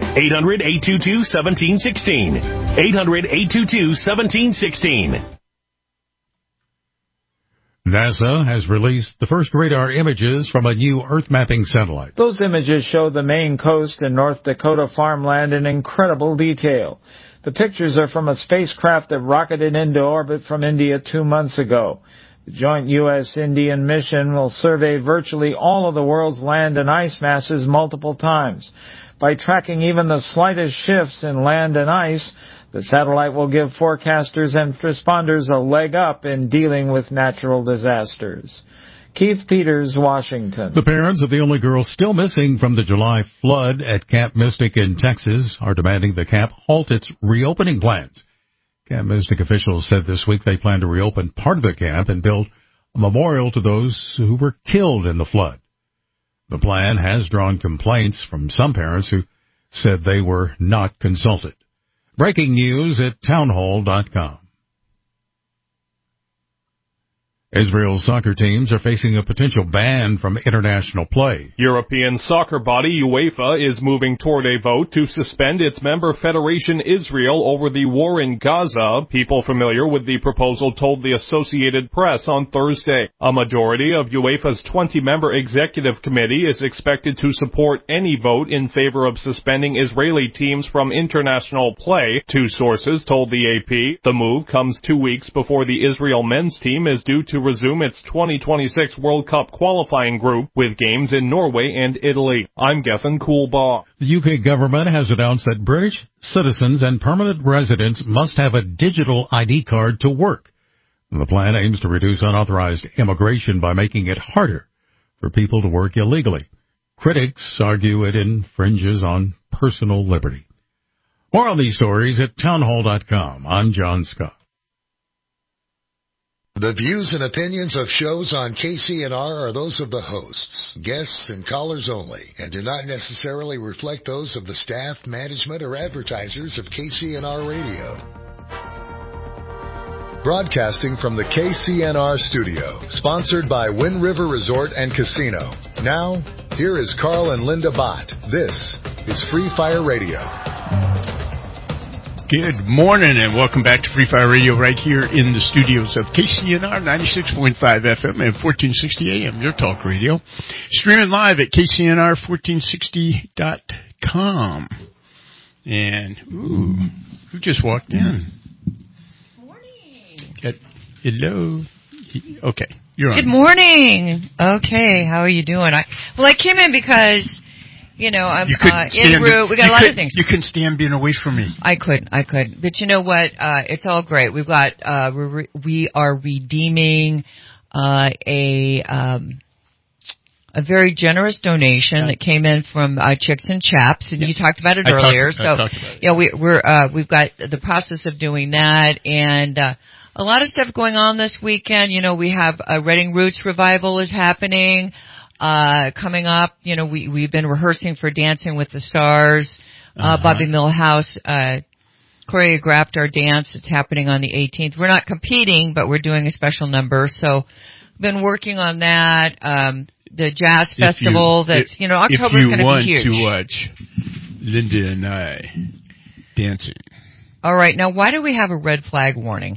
800-822-1716. 800-822-1716. NASA has released the first radar images from a new Earth mapping satellite. Those images show the Maine coast and North Dakota farmland in incredible detail. The pictures are from a spacecraft that rocketed into orbit from India 2 months ago. The joint U.S.-Indian mission will survey virtually all of the world's land and ice masses multiple times. By tracking even the slightest shifts in land and ice, the satellite will give forecasters and responders a leg up in dealing with natural disasters. Keith Peters, Washington. The parents of the only girl still missing from the July flood at Camp Mystic in Texas are demanding the camp halt its reopening plans. Camp Mystic officials said this week they plan to reopen part of the camp and build a memorial to those who were killed in the flood. The plan has drawn complaints from some parents who said they were not consulted. Breaking news at townhall.com. Israel's soccer teams are facing a potential ban from international play. European soccer body UEFA is moving toward a vote to suspend its member federation Israel over the war in Gaza. People familiar with the proposal told the Associated Press on Thursday. A majority of UEFA's 20-member executive committee is expected to support any vote in favor of suspending Israeli teams from international play, two sources told the AP. The move comes 2 weeks before the Israel men's team is due to resume its 2026 World Cup qualifying group with games in Norway and Italy. I'm Gethin Coolbaugh. The UK government has announced that British citizens and permanent residents must have a digital ID card to work. The plan aims to reduce unauthorized immigration by making it harder for people to work illegally. Critics argue it infringes on personal liberty. More on these stories at townhall.com. I'm John Scott. The views and opinions of shows on KCNR are those of the hosts, guests, and callers only, and do not necessarily reflect those of the staff, management, or advertisers of KCNR Radio. Broadcasting from the KCNR studio, sponsored by Wind River Resort and Casino. Now, here is Carl and Linda Bott. This is Free Fire Radio. Good morning and welcome back to Free Fire Radio right here in the studios of KCNR 96.5 FM and 1460 AM, your talk radio. Streaming live at KCNR1460.com. And, who just walked in? Morning. Hello. Okay, you're on. Good morning. Okay, how are you doing? I came in because... You know, I'm en route. We got a lot of things. You couldn't stand being away from me. I could. But you know what? It's all great. We've got, we are redeeming, a very generous donation that came in from, Chicks and Chaps, and you talked about it earlier. I talked about it. Yeah, we've got the process of doing that, and, a lot of stuff going on this weekend. You know, we have a Reading Roots revival is happening. Coming up, you know, we've been rehearsing for Dancing with the Stars. Bobby Millhouse, choreographed our dance. It's happening on the 18th. We're not competing, but we're doing a special number. So, been working on that. The jazz festival October's going to be huge. If you want to watch Linda and I dancing. All right. Now, why do we have a red flag warning?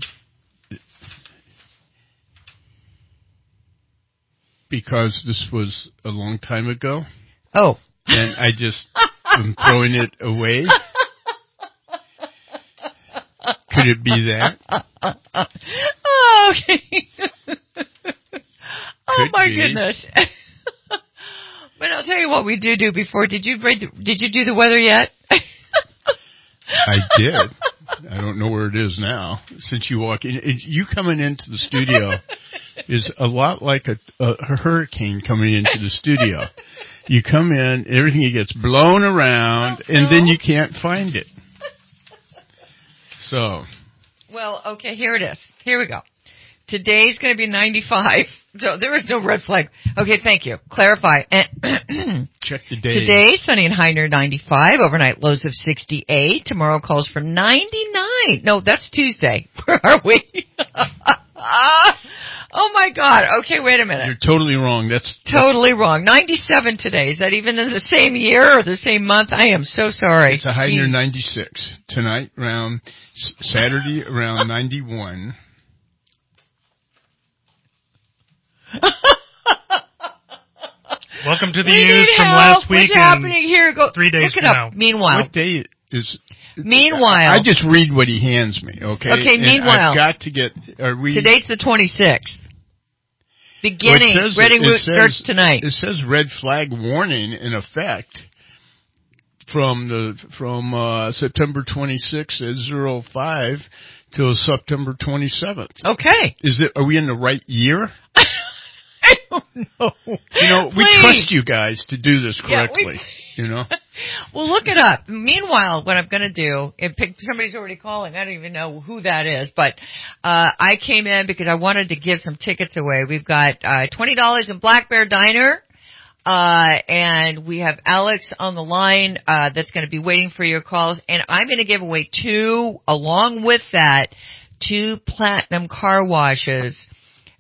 Because this was a long time ago. Oh. And I just am throwing it away. Could it be that? Oh, okay. Oh, my goodness. But I'll tell you what we do before. Did you do the weather yet? I did. I don't know where it is now. Since you walk in, you coming into the studio is a lot like a hurricane coming into the studio. You come in, everything gets blown around, and then you can't find it. So. Well, okay, here it is. Here we go. Today's going to be 95. So there is no red flag. Okay, thank you. Clarify. Check the day. Today, sunny and high near 95. Overnight lows of 68. Tomorrow calls for 99. No, that's Tuesday. Where are we? Oh my God. Okay, wait a minute. You're totally wrong. That's totally wrong. 97 today. Is that even in the same year or the same month? I am so sorry. It's a high near 96. Tonight, Saturday, around 91. Welcome to the news from last week. What's happening here? Go 3 days look it from up. now. Meanwhile, what day is? Meanwhile, I just read what he hands me. Okay. Okay. Meanwhile, I've got to get. Are we? Today's the 26th. Beginning. Reading Route starts tonight. It says red flag warning in effect from September 26th at 05 till September 27th. Okay. Are we in the right year? I don't know. You know, we trust you guys to do this correctly. You know? Well, look it up. Meanwhile, what I'm going to do, somebody's already calling. I don't even know who that is, but I came in because I wanted to give some tickets away. We've got $20 in Black Bear Diner, and we have Alex on the line that's going to be waiting for your calls, and I'm going to give away along with that, 2 platinum car washes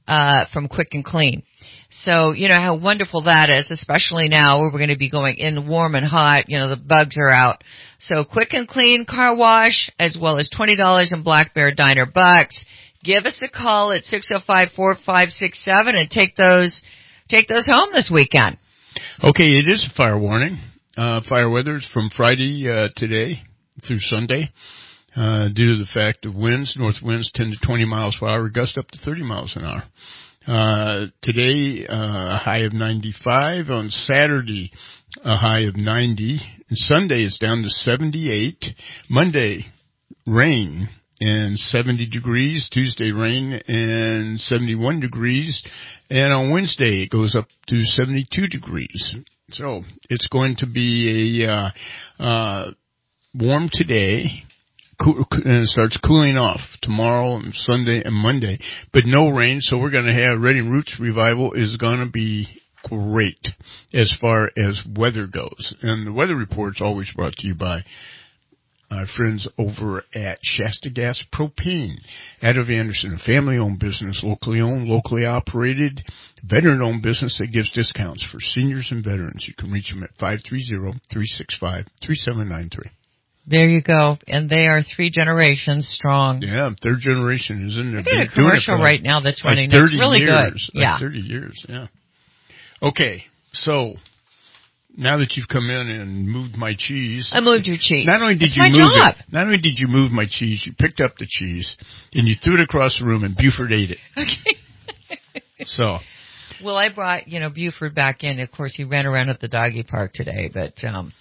from Quick and Clean. So, you know how wonderful that is, especially now where we're going to be going in warm and hot. You know, the bugs are out. So Quick and Clean Car Wash, as well as $20 in Black Bear Diner bucks. Give us a call at 605-4567 and take those home this weekend. Okay, it is a fire warning. Fire weather is from Friday today through Sunday. Due to the fact of winds, north winds 10 to 20 miles per hour, gust up to 30 miles an hour. Today, a high of 95. On Saturday, a high of 90. And Sunday is down to 78. Monday, rain and 70 degrees. Tuesday, rain and 71 degrees. And on Wednesday, it goes up to 72 degrees. So it's going to be a warm today. And it starts cooling off tomorrow and Sunday and Monday, but no rain, so we're going to have Reading Roots Revival is going to be great as far as weather goes. And the weather report's always brought to you by our friends over at Shasta Gas Propane out of Anderson, a family-owned business, locally owned, locally operated, veteran-owned business that gives discounts for seniors and veterans. You can reach them at 530-365-3793. There you go. And they are 3 generations strong. Yeah, 3rd generation is in there. They got a commercial right now that's running. Like 30 it's really years, good. Yeah. 30 years, yeah. Okay, so now that you've come in and moved my cheese. I moved your cheese. Not only did it's you my move job. it, not only did you move my cheese, you picked up the cheese and you threw it across the room and Buford ate it. Okay. So. Well, I brought, Buford back in. Of course, he ran around at the doggy park today, but,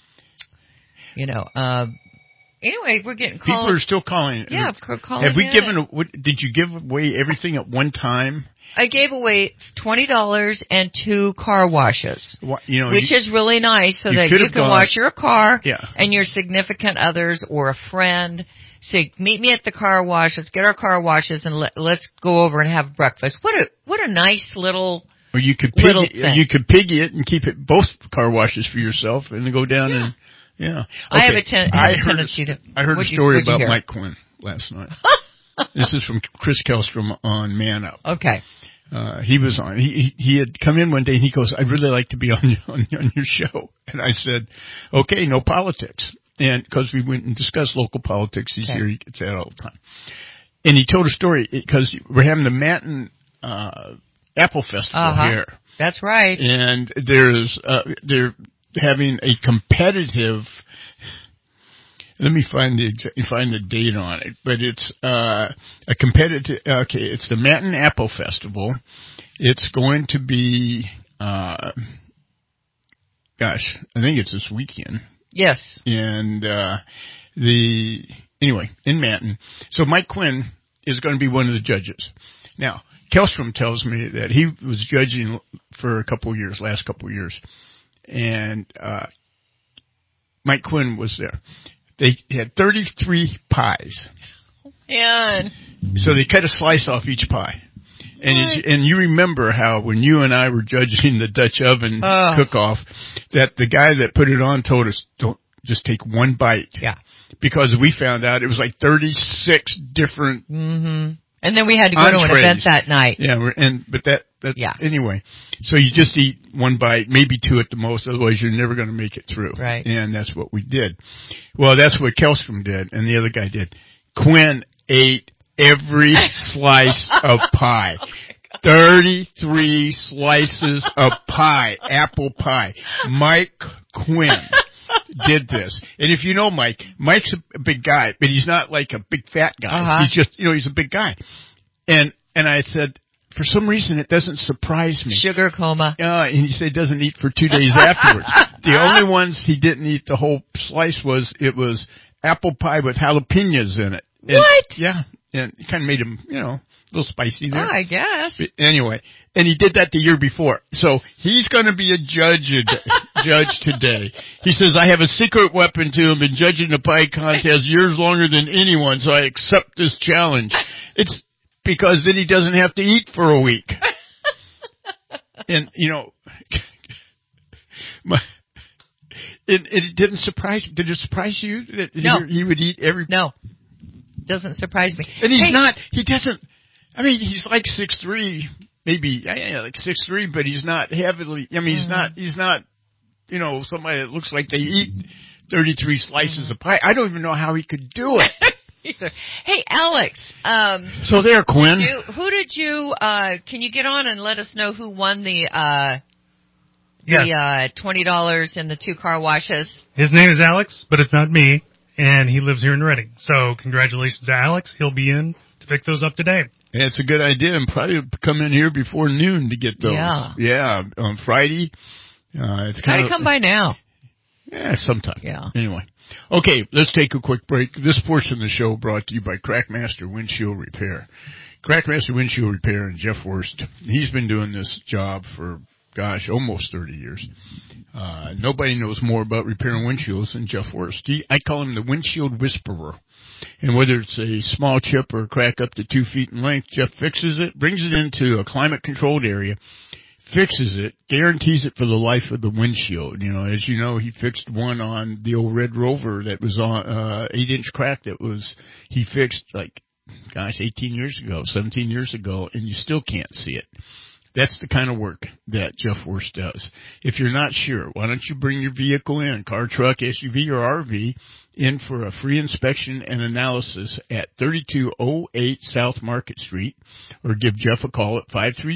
anyway, we're getting calls. People are still calling. Yeah, calling. Have we given? Did you give away everything at one time? I gave away $20 and 2 car washes, which is really nice, so that you can wash your car and your significant others or a friend. Say, meet me at the car wash. Let's get our car washes and let's go over and have breakfast. What a nice little. Or you could piggy it and keep it both car washes for yourself, and then go down and. Yeah. Okay. I have a tendency to. I heard a story about Mike Quinn last night. This is from Chris Kellstrom on Man Up. Okay. He was on. He had come in one day and he goes, "I'd really like to be on your show." And I said, "Okay, no politics." And because we went and discussed local politics, he's here. He gets that all the time. And he told a story because we're having the Manton Apple Festival here. That's right. And they're having a competitive. Let me find the date on it, but it's a competitive. Okay, it's the Manton Apple Festival. It's going to be, I think it's this weekend. Yes. And anyway, in Manton. So Mike Quinn is going to be one of the judges. Now, Kellstrom tells me that he was judging for last couple of years, and Mike Quinn was there. They had 33 pies. Man. So they cut a slice off each pie. And you remember how when you and I were judging the Dutch oven cook-off, that the guy that put it on told us, don't just take one bite. Yeah. Because we found out it was like 36 different and then we had to go to an event that night. Yeah, anyway. So you just eat one bite, maybe 2 at the most, otherwise you're never going to make it through. Right. And that's what we did. Well, that's what Kellstrom did, and the other guy did. Quinn ate every slice of pie. 33 slices of pie, apple pie. Mike Quinn did this. And if you know Mike's a big guy, but he's not like a big fat guy. He's just, he's a big guy. And I said, for some reason, it doesn't surprise me. Sugar coma. And he said he doesn't eat for 2 days afterwards. The only ones he didn't eat the whole slice was apple pie with jalapenos in it. And, what? Yeah. And it kind of made him, a little spicy there. I guess. But anyway, and he did that the year before. So he's going to be a judge today. He says, I have a secret weapon to him in judging the pie contest years longer than anyone, so I accept this challenge. It's because then he doesn't have to eat for a week. And, it didn't surprise me. Did it surprise you that he would eat every... No. Doesn't surprise me. And he's like 6'3", maybe like 6'3", but he's not heavily. I mean, he's not. You know, somebody that looks like they eat 33 slices of pie. I don't even know how he could do it. Hey, Alex. So there, Quinn. Who did you? Can you get on and let us know who won the $20 in the 2 car washes? His name is Alex, but it's not me, and he lives here in Reading. So congratulations to Alex. He'll be in to pick those up today. Yeah, it's a good idea, and probably come in here before noon to get those. Yeah, on Friday. It's kind of come by now. Yeah, sometime. Yeah. Anyway. Okay, let's take a quick break. This portion of the show brought to you by Crackmaster Windshield Repair. Crackmaster Windshield Repair and Jeff Worst. He's been doing this job for, almost 30 years. Nobody knows more about repairing windshields than Jeff Worst. I call him the windshield whisperer. And whether it's a small chip or a crack up to 2 feet in length, Jeff fixes it, brings it into a climate-controlled area, fixes it, guarantees it for the life of the windshield. You know, as you know, he fixed one on the old Red Rover that was on 8-inch crack he fixed 18 years ago, 17 years ago, and you still can't see it. That's the kind of work that Jeff Worst does. If you're not sure, why don't you bring your vehicle in, car, truck, SUV, or RV, in for a free inspection and analysis at 3208 South Market Street, or give Jeff a call at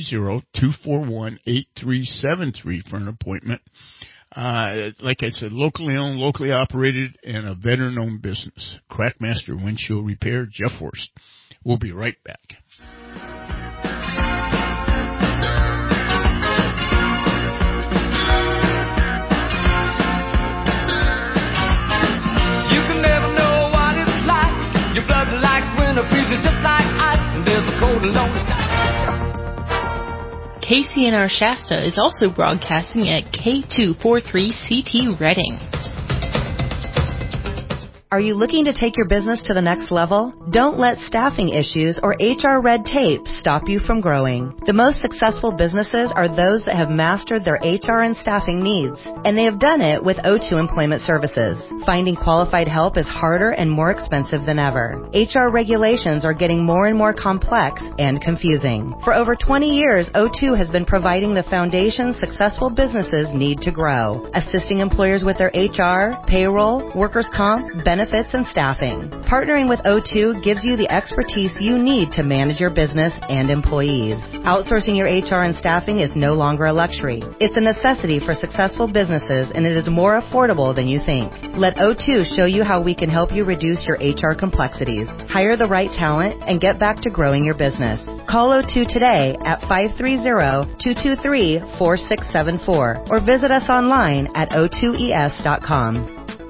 530-241-8373 for an appointment. Like I said, locally owned, locally operated, and a veteran-owned business. Crackmaster Windshield Repair, Jeff Worst. We'll be right back. KCNR Shasta is also broadcasting at K243CT Reading. Are you looking to take your business to the next level? Don't let staffing issues or HR red tape stop you from growing. The most successful businesses are those that have mastered their HR and staffing needs, and they have done it with O2 Employment Services. Finding qualified help is harder and more expensive than ever. HR regulations are getting more and more complex and confusing. For over 20 years, O2 has been providing the foundation successful businesses need to grow, assisting employers with their HR, payroll, workers' comp, benefits, and staffing. Partnering with O2 gives you the expertise you need to manage your business and employees. Outsourcing your HR and staffing is no longer a luxury. It's a necessity for successful businesses, and it is more affordable than you think. Let O2 show you how we can help you reduce your HR complexities, hire the right talent, and get back to growing your business. Call O2 today at 530-223-4674 or visit us online at o2es.com.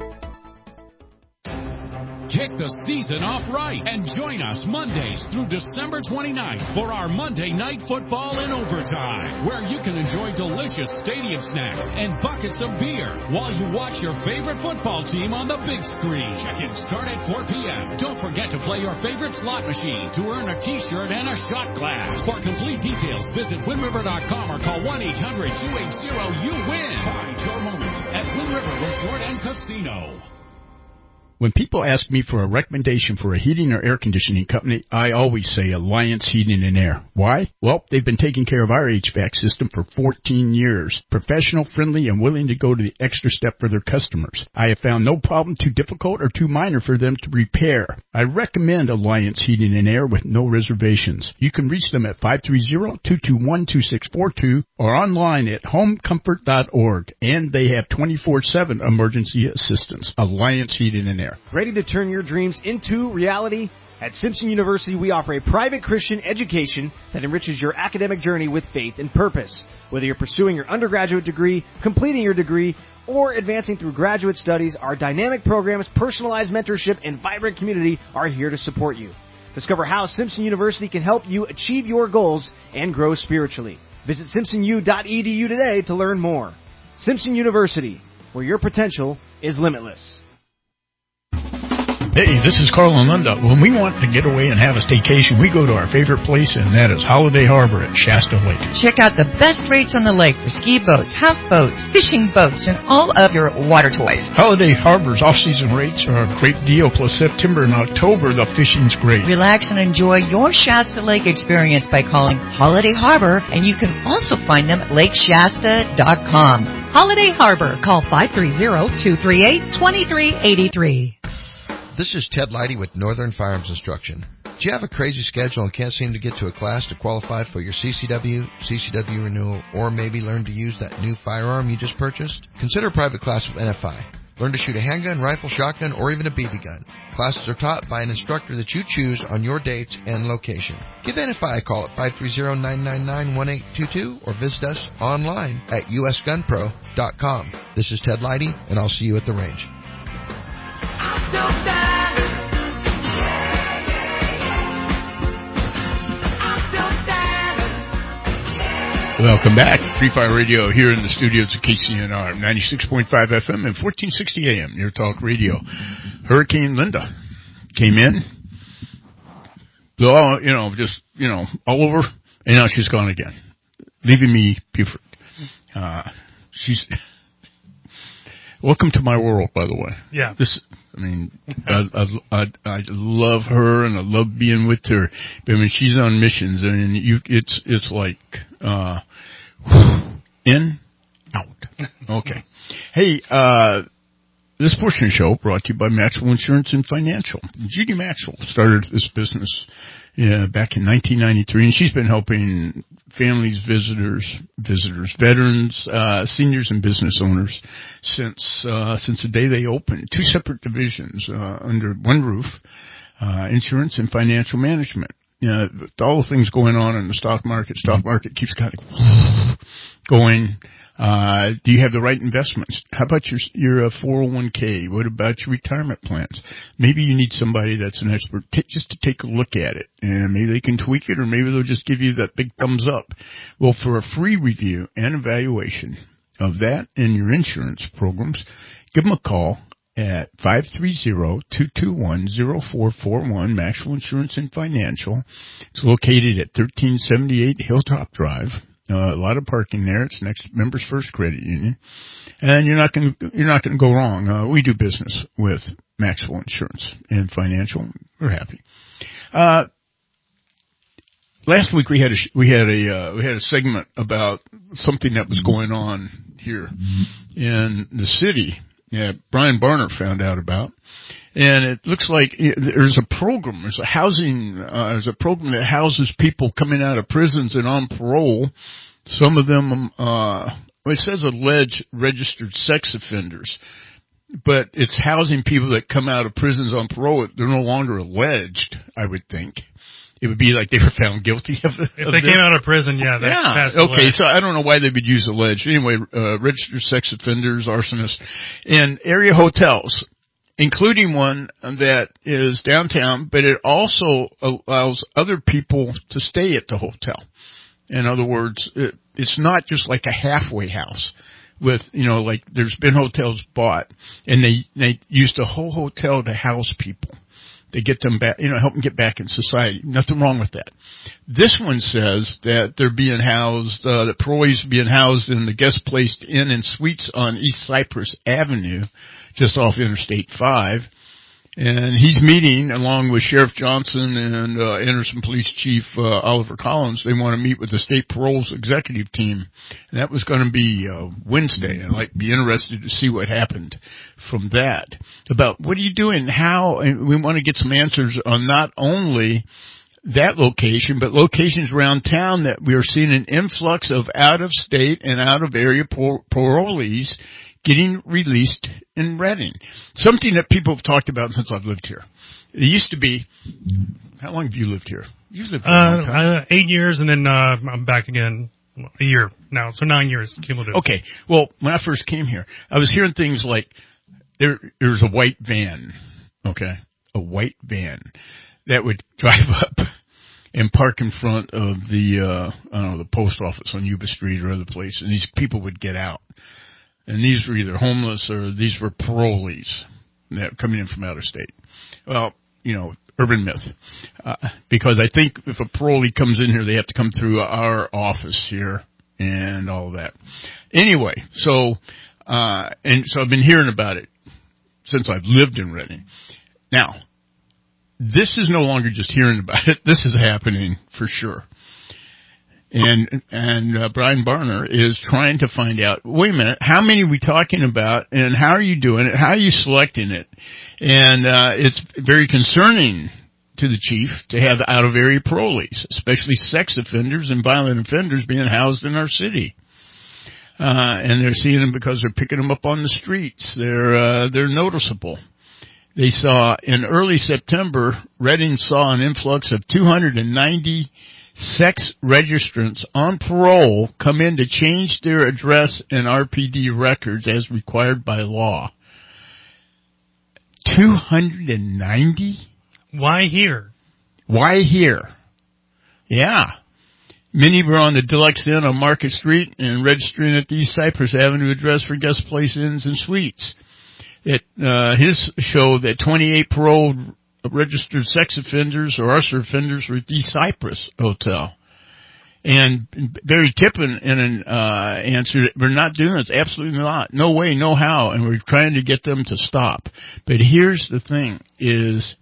Kick the season off right and join us Mondays through December 29th for our Monday Night Football in Overtime, where you can enjoy delicious stadium snacks and buckets of beer while you watch your favorite football team on the big screen. Check-ins start at 4 p.m. Don't forget to play your favorite slot machine to earn a t-shirt and a shot glass. For complete details, visit WindRiver.com or call 1-800-280-YOU-WIN. Find your moments at Wind River Resort and Casino. When people ask me for a recommendation for a heating or air conditioning company, I always say Alliance Heating and Air. Why? Well, they've been taking care of our HVAC system for 14 years. Professional, friendly, and willing to go to the extra step for their customers. I have found no problem too difficult or too minor for them to repair. I recommend Alliance Heating and Air with no reservations. You can reach them at 530-221-2642 or online at homecomfort.org. And they have 24/7 emergency assistance. Alliance Heating and Air. Ready to turn your dreams into reality? At Simpson University, we offer a private Christian education that enriches your academic journey with faith and purpose. Whether you're pursuing your undergraduate degree, completing your degree, or advancing through graduate studies, our dynamic programs, personalized mentorship, and vibrant community are here to support you. Discover how Simpson University can help you achieve your goals and grow spiritually. Visit simpsonu.edu today to learn more. Simpson University, where your potential is limitless. Hey, this is Carl and Linda. When we want to get away and have a staycation, we go to our favorite place, and that is Holiday Harbor at Shasta Lake. Check out the best rates on the lake for ski boats, houseboats, fishing boats, and all of your water toys. Holiday Harbor's off-season rates are a great deal, plus September and October, the fishing's great. Relax and enjoy your Shasta Lake experience by calling Holiday Harbor, and you can also find them at lakeshasta.com. Holiday Harbor. Call 530-238-2383. This is Ted Leidy with Northern Firearms Instruction. Do you have a crazy schedule and can't seem to get to a class to qualify for your CCW renewal, or maybe learn to use that new firearm you just purchased? Consider a private class with NFI. Learn to shoot a handgun, rifle, shotgun, or even a BB gun. Classes are taught by an instructor that you choose on your dates and location. Give NFI a call at 530-999-1822 or visit us online at usgunpro.com. This is Ted Leidy, and I'll see you at the range. Welcome back. Free Fire Radio here in the studios of KCNR, 96.5 FM and 1460 AM, Near Talk Radio. Hurricane Linda came in, all over, and now she's gone again, leaving me Buford. She's welcome to my world, by the way. Yeah. I love her and I love being with her, but when she's on missions, it's like in, out. Okay. Hey, this portion of the show brought to you by Maxwell Insurance and Financial. Judy Maxwell started this business back in 1993, and she's been helping families, visitors, veterans, seniors, and business owners since the day they opened. Two separate divisions under one roof, insurance and financial management. With all the things going on in the stock market keeps kind of going. Do you have the right investments? How about your 401k? What about your retirement plans? Maybe you need somebody that's an expert just to take a look at it, and maybe they can tweak it, or maybe they'll just give you that big thumbs up. Well, for a free review and evaluation of that and your insurance programs, give them a call at 530-221-0441, Maxwell Insurance and Financial. It's located at 1378 Hilltop Drive. A lot of parking there. It's next Members First Credit Union, and you're not going to go wrong. We do business with Maxwell Insurance and Financial. We're happy. Last week we had a segment about something that was going on here in the city. Yeah, Brian Barner found out about, and it looks like there's a program. There's a program that houses people coming out of prisons and on parole. Some of them, it says alleged registered sex offenders, but it's housing people that come out of prisons on parole. They're no longer alleged, I would think. It would be like they were found guilty of it. If they came out of prison, yeah. That's okay, alleged. so I don't know why they would use alleged. Anyway, registered sex offenders, arsonists, and area hotels, including one that is downtown, but it also allows other people to stay at the hotel. In other words, it's not just like a halfway house with, like there's been hotels bought, and they use the whole hotel to house people. They get them back, help them get back in society. Nothing wrong with that. This one says that they're being housed, the parolees being housed in the Guest Place Inn and Suites on East Cypress Avenue, just off Interstate 5. And he's meeting along with Sheriff Johnson and Anderson Police Chief Oliver Collins. They want to meet with the state parole's executive team. And that was going to be Wednesday. I'd be interested to see what happened from that. About what are you doing? How? And we want to get some answers on not only that location, but locations around town that we are seeing an influx of out-of-state and out-of-area parolees getting released in Redding. Something that people have talked about since I've lived here. It used to be, how long have you lived here? You've lived here a long time. 8 years, and then I'm back again a year now, so 9 years cumulative. Okay, well, when I first came here, I was hearing things like there's a white van, okay, a white van that would drive up and park in front of the post office on Yuba Street or other place, and these people would get out. And these were either homeless or these were parolees that were coming in from out of state. Well, urban myth. Because I think if a parolee comes in here, they have to come through our office here and all of that. Anyway, so I've been hearing about it since I've lived in Redding. Now, this is no longer just hearing about it. This is happening for sure. And Brian Barner is trying to find out, wait a minute, how many are we talking about and how are you doing it? How are you selecting it? And it's very concerning to the chief to have out-of-area parolees, especially sex offenders and violent offenders being housed in our city. And they're seeing them because they're picking them up on the streets. They're noticeable. They saw in early September, Redding saw an influx of 290 sex registrants on parole come in to change their address and RPD records as required by law. 290? Why here? Why here? Yeah. Many were on the Deluxe Inn on Market Street and registering at the East Cypress Avenue address for guest place inns and suites. His show that 28 paroled registered sex offenders or usher offenders were at the Cypress Hotel. And Barry Tippin answered, we're not doing this. Absolutely not. No way, no how. And we're trying to get them to stop. But here's the thing is,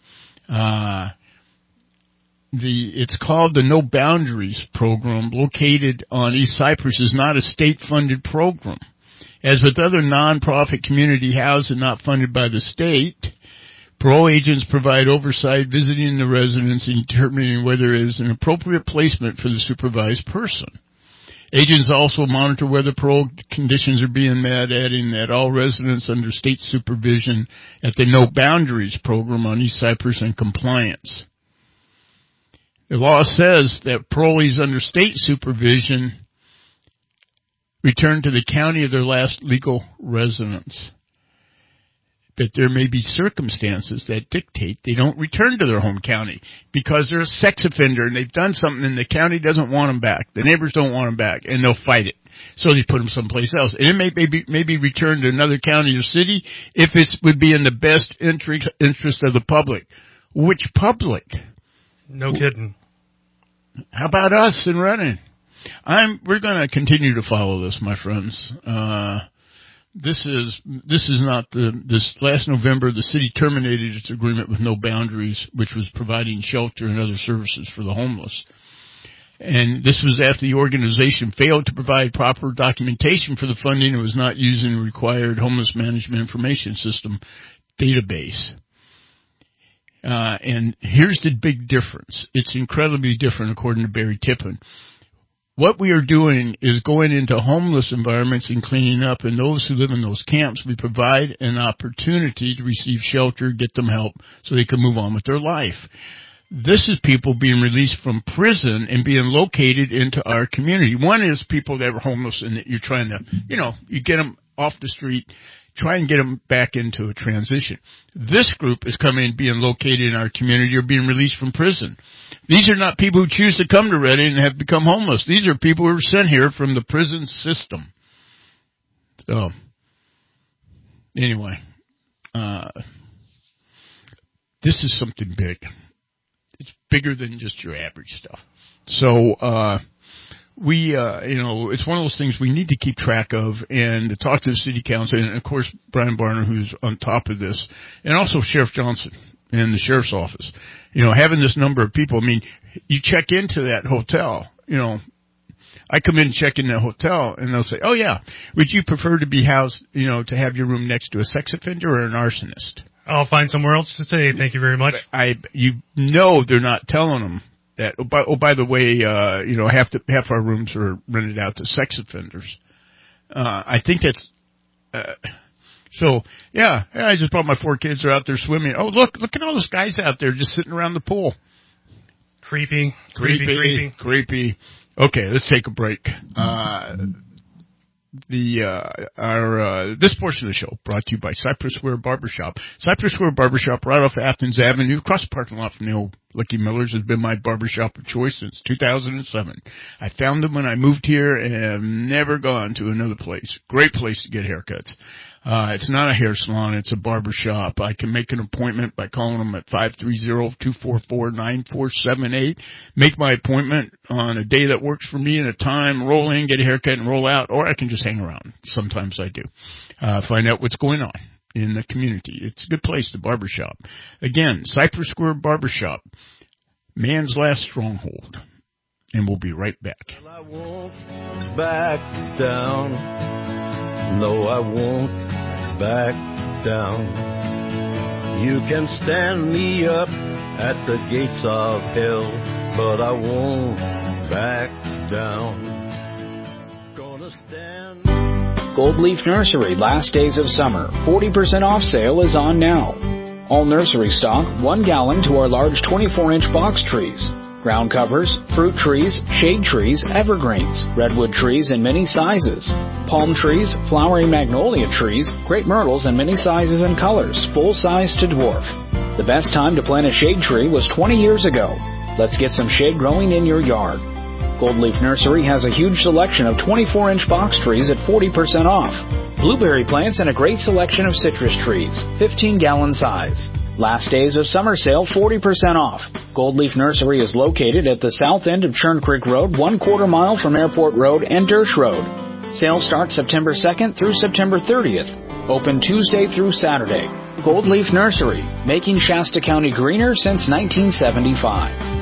it's called the No Boundaries program located on East Cypress is not a state-funded program. As with other non-profit community housing not funded by the state, parole agents provide oversight visiting the residents and determining whether it is an appropriate placement for the supervised person. Agents also monitor whether parole conditions are being met, adding that all residents under state supervision at the No Boundaries program on East Cypress and compliance. The law says that parolees under state supervision return to the county of their last legal residence. But there may be circumstances that dictate they don't return to their home county because they're a sex offender and they've done something and the county doesn't want them back. The neighbors don't want them back and they'll fight it. So they put them someplace else. And it may be returned to another county or city if it would be in the best interest of the public. Which public? No kidding. How about us in Redding? We're going to continue to follow this, my friends. This is not this last November, the city terminated its agreement with No Boundaries, which was providing shelter and other services for the homeless. And this was after the organization failed to provide proper documentation for the funding and was not using the required homeless management information system database. And here's the big difference. It's incredibly different according to Barry Tippin. What we are doing is going into homeless environments and cleaning up, and those who live in those camps, we provide an opportunity to receive shelter, get them help, so they can move on with their life. This is people being released from prison and being located into our community. One is people that were homeless and that you're trying to, you get them off the street, try and get them back into a transition. This group is coming being located in our community or being released from prison. These are not people who choose to come to Redding and have become homeless. These are people who are sent here from the prison system. So, anyway, this is something big. It's bigger than just your average stuff. So, it's one of those things we need to keep track of and to talk to the city council and, of course, Brian Barner, who's on top of this, and also Sheriff Johnson and the sheriff's office. Having this number of people, you check into that hotel, I come in and check in that hotel and they'll say, oh yeah, would you prefer to be housed, to have your room next to a sex offender or an arsonist? I'll find somewhere else to stay. Thank you very much. They're not telling them that, by the way, half our rooms are rented out to sex offenders. I think that's, I just brought my 4 kids are out there swimming. Oh, look at all those guys out there just sitting around the pool. Creepy. Okay, let's take a break. This portion of the show brought to you by Cypress Square Barbershop. Cypress Square Barbershop right off Athens Avenue, across the parking lot from the old Lucky Miller's has been my barbershop of choice since 2007. I found them when I moved here and have never gone to another place. Great place to get haircuts. It's not a hair salon, it's a barbershop. I can make an appointment by calling them at 530-244-9478. Make my appointment on a day that works for me and a time, roll in, get a haircut, and roll out, or I can just hang around. Sometimes I do. Find out what's going on in the community. It's a good place, the barbershop. Again, Cypress Square Barbershop, man's last stronghold. And we'll be right back. Well, I won't back down. No, I won't back down. You can stand me up at the gates of hell, but I won't back down. Gonna stand. Gold Leaf Nursery, last days of summer. 40% off sale is on now. All nursery stock, 1 gallon to our large 24-inch box trees. Ground covers, fruit trees, shade trees, evergreens, redwood trees in many sizes, palm trees, flowering magnolia trees, crepe myrtles in many sizes and colors, full size to dwarf. The best time to plant a shade tree was 20 years ago. Let's get some shade growing in your yard. Gold Leaf Nursery has a huge selection of 24-inch box trees at 40% off. Blueberry plants and a great selection of citrus trees, 15-gallon size. Last days of summer sale, 40% off. Gold Leaf Nursery is located at the south end of Churn Creek Road, 1/4 mile from Airport Road and Dersh Road. Sale starts September 2nd through September 30th. Open Tuesday through Saturday. Gold Leaf Nursery, making Shasta County greener since 1975.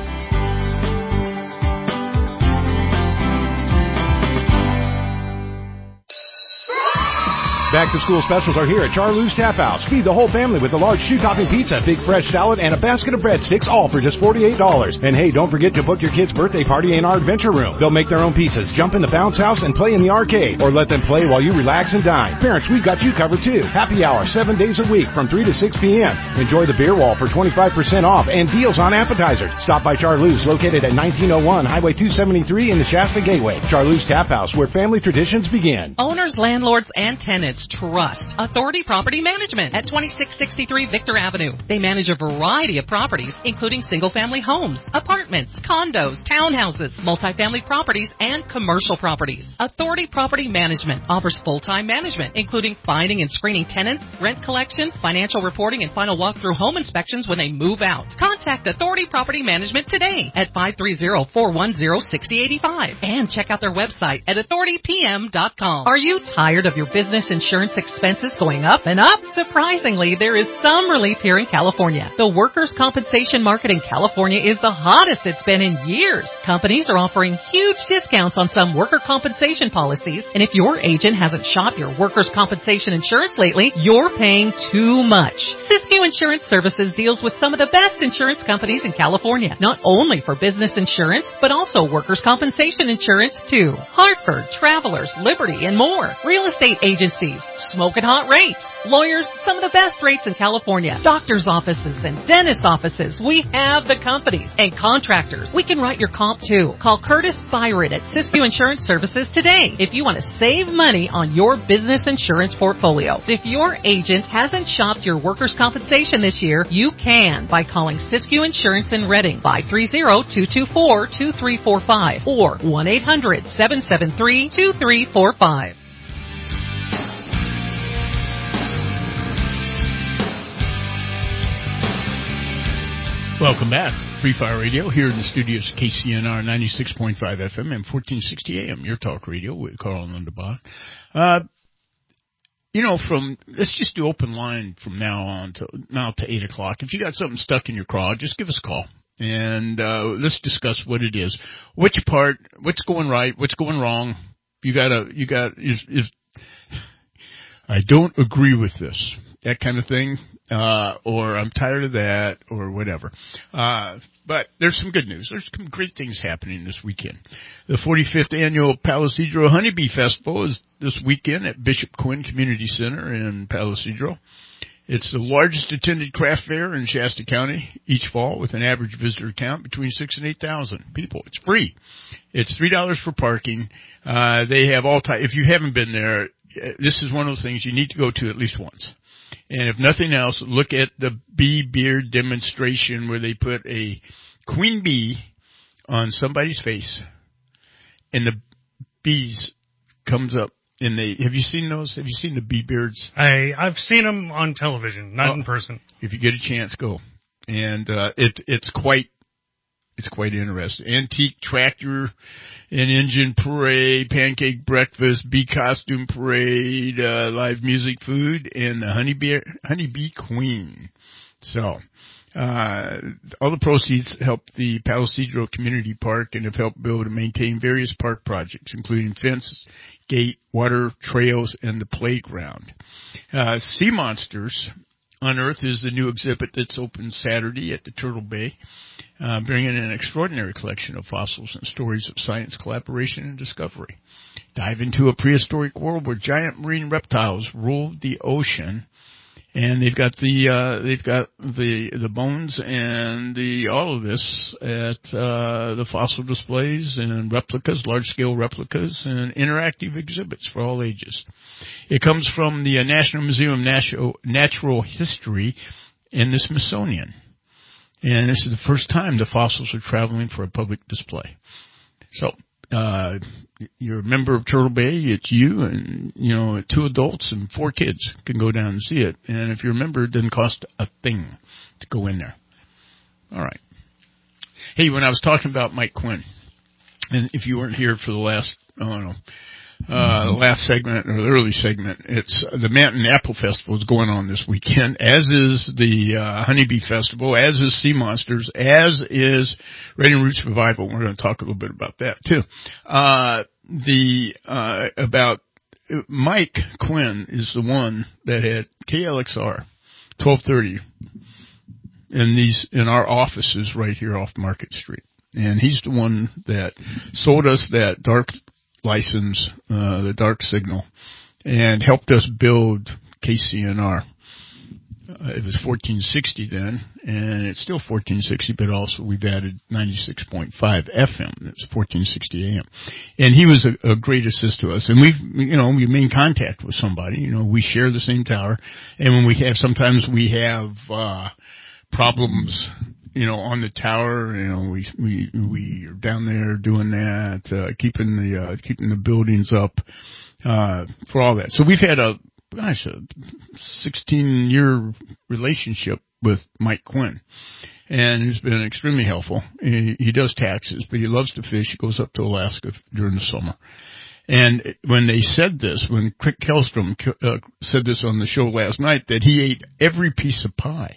Back-to-school specials are here at Charlie's Tap House. Feed the whole family with a large shoe-topping pizza, big fresh salad, and a basket of breadsticks, all for just $48. And hey, don't forget to book your kids' birthday party in our adventure room. They'll make their own pizzas, jump in the bounce house, and play in the arcade. Or let them play while you relax and dine. Parents, we've got you covered too. Happy hour, 7 days a week from 3 to 6 p.m. Enjoy the beer wall for 25% off and deals on appetizers. Stop by Charlie's, located at 1901 Highway 273 in the Shasta Gateway. Charlie's Tap House, where family traditions begin. Owners, landlords, and tenants trust Authority Property Management at 2663 Victor Avenue. They manage a variety of properties, including single-family homes, apartments, condos, townhouses, multifamily properties, and commercial properties. Authority Property Management offers full-time management, including finding and screening tenants, rent collection, financial reporting, and final walkthrough home inspections when they move out. Contact Authority Property Management today at 530-410-6085 and check out their website at authoritypm.com. Are you tired of your business insurance expenses going up and up? Surprisingly, there is some relief here in California. The workers' compensation market in California is the hottest it's been in years. Companies are offering huge discounts on some worker compensation policies, and if your agent hasn't shopped your workers' compensation insurance lately, you're paying too much. Siskiyou Insurance Services deals with some of the best insurance companies in California, not only for business insurance, but also workers' compensation insurance too. Hartford, Travelers, Liberty, and more. Real estate agencies, smoking hot rates. Lawyers, some of the best rates in California. Doctors' offices and dentist offices. We have the companies. And contractors. We can write your comp too. Call Curtis Byron at Siskiyou Insurance Services today if you want to save money on your business insurance portfolio. If your agent hasn't shopped your workers' compensation this year, you can by calling Siskiyou Insurance in Redding, 530-224-2345 or 1-800-773-2345. Welcome back. Free Fire Radio here in the studios of KCNR 96.5 FM and 1460 AM. Your talk radio with Carl and Linda Bach. Let's just do open line from now to 8 o'clock. If you got something stuck in your craw, just give us a call. And let's discuss what it is. Which part, what's going right, what's going wrong. I don't agree with this. That kind of thing. Or I'm tired of that, or whatever. But there's some good news. There's some great things happening this weekend. The 45th annual Palo Cedro Honeybee Festival is this weekend at Bishop Quinn Community Center in Palo Cedro. It's the largest attended craft fair in Shasta County each fall, with an average visitor count between 6,000 and 8,000 people. It's free. It's $3 for parking. They have all types. If you haven't been there, this is one of those things you need to go to at least once. And if nothing else, look at the bee beard demonstration where they put a queen bee on somebody's face, and the bees comes up. And have you seen those? Have you seen the bee beards? I've seen them on television, not in person. If you get a chance, go. And it's quite interesting. Antique tractor and engine parade, pancake breakfast, bee costume parade, live music, food, and the honeybee queen. So all the proceeds help the Palo Cedro Community Park and have helped build and maintain various park projects, including fences, gate, water, trails, and the playground. Sea Monsters Unearthed is the new exhibit that's open Saturday at the Turtle Bay, bringing an extraordinary collection of fossils and stories of science, collaboration, and discovery. Dive into a prehistoric world where giant marine reptiles ruled the ocean. And they've got the bones and all of this at the fossil displays and replicas, large scale replicas, and interactive exhibits for all ages. It comes from the National Museum of Natural History and the Smithsonian. And this is the first time the fossils are traveling for a public display. So you're a member of Turtle Bay, it's you and, 2 adults and 4 kids can go down and see it. And if you're a member, it doesn't cost a thing to go in there. All right. Hey, when I was talking about Mike Quinn, and if you weren't here for the last segment or the early segment, it's the Manton Apple Festival is going on this weekend, as is the Honeybee Festival, as is Sea Monsters, as is Reading Roots Revival. We're going to talk a little bit about that too. About Mike Quinn is the one that had KLXR 1230 in our offices right here off Market Street, and he's the one that sold us that dark license, the dark signal, and helped us build KCNR. It was 1460 then, and it's still 1460, but also we've added 96.5 FM. It's 1460 AM. And he was a great assist to us. And we made contact with somebody. We share the same tower. And when sometimes we have problems, on the tower, we are down there doing that, keeping the buildings up, for all that. So we've had a 16-year relationship with Mike Quinn, and he's been extremely helpful. He does taxes, but he loves to fish. He goes up to Alaska during the summer. And when they said this, when Crick Kellstrom said this on the show last night, that he ate every piece of pie,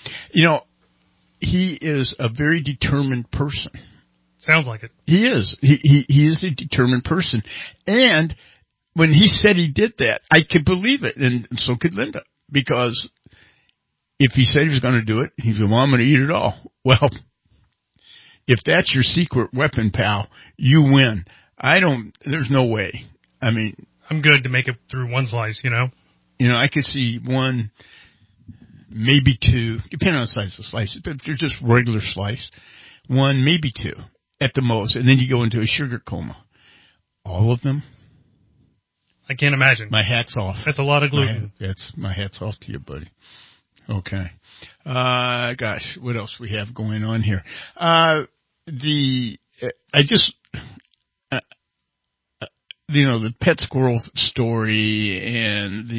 he is a very determined person. Sounds like it. He is. He is a determined person. And when he said he did that, I could believe it, and so could Linda, because if he said he was going to do it, he said, well, I'm going to eat it all. Well, if that's your secret weapon, pal, you win. There's no way. I mean, I'm good to make it through one slice, I could see one, maybe 2, depending on the size of the slices, but if they're just regular slice, 1, maybe 2 at the most, and then you go into a sugar coma. All of them? I can't imagine. My hat's off. That's a lot of gluten. My hat's off to you, buddy. Okay. Gosh, what else we have going on here? The pet squirrel story and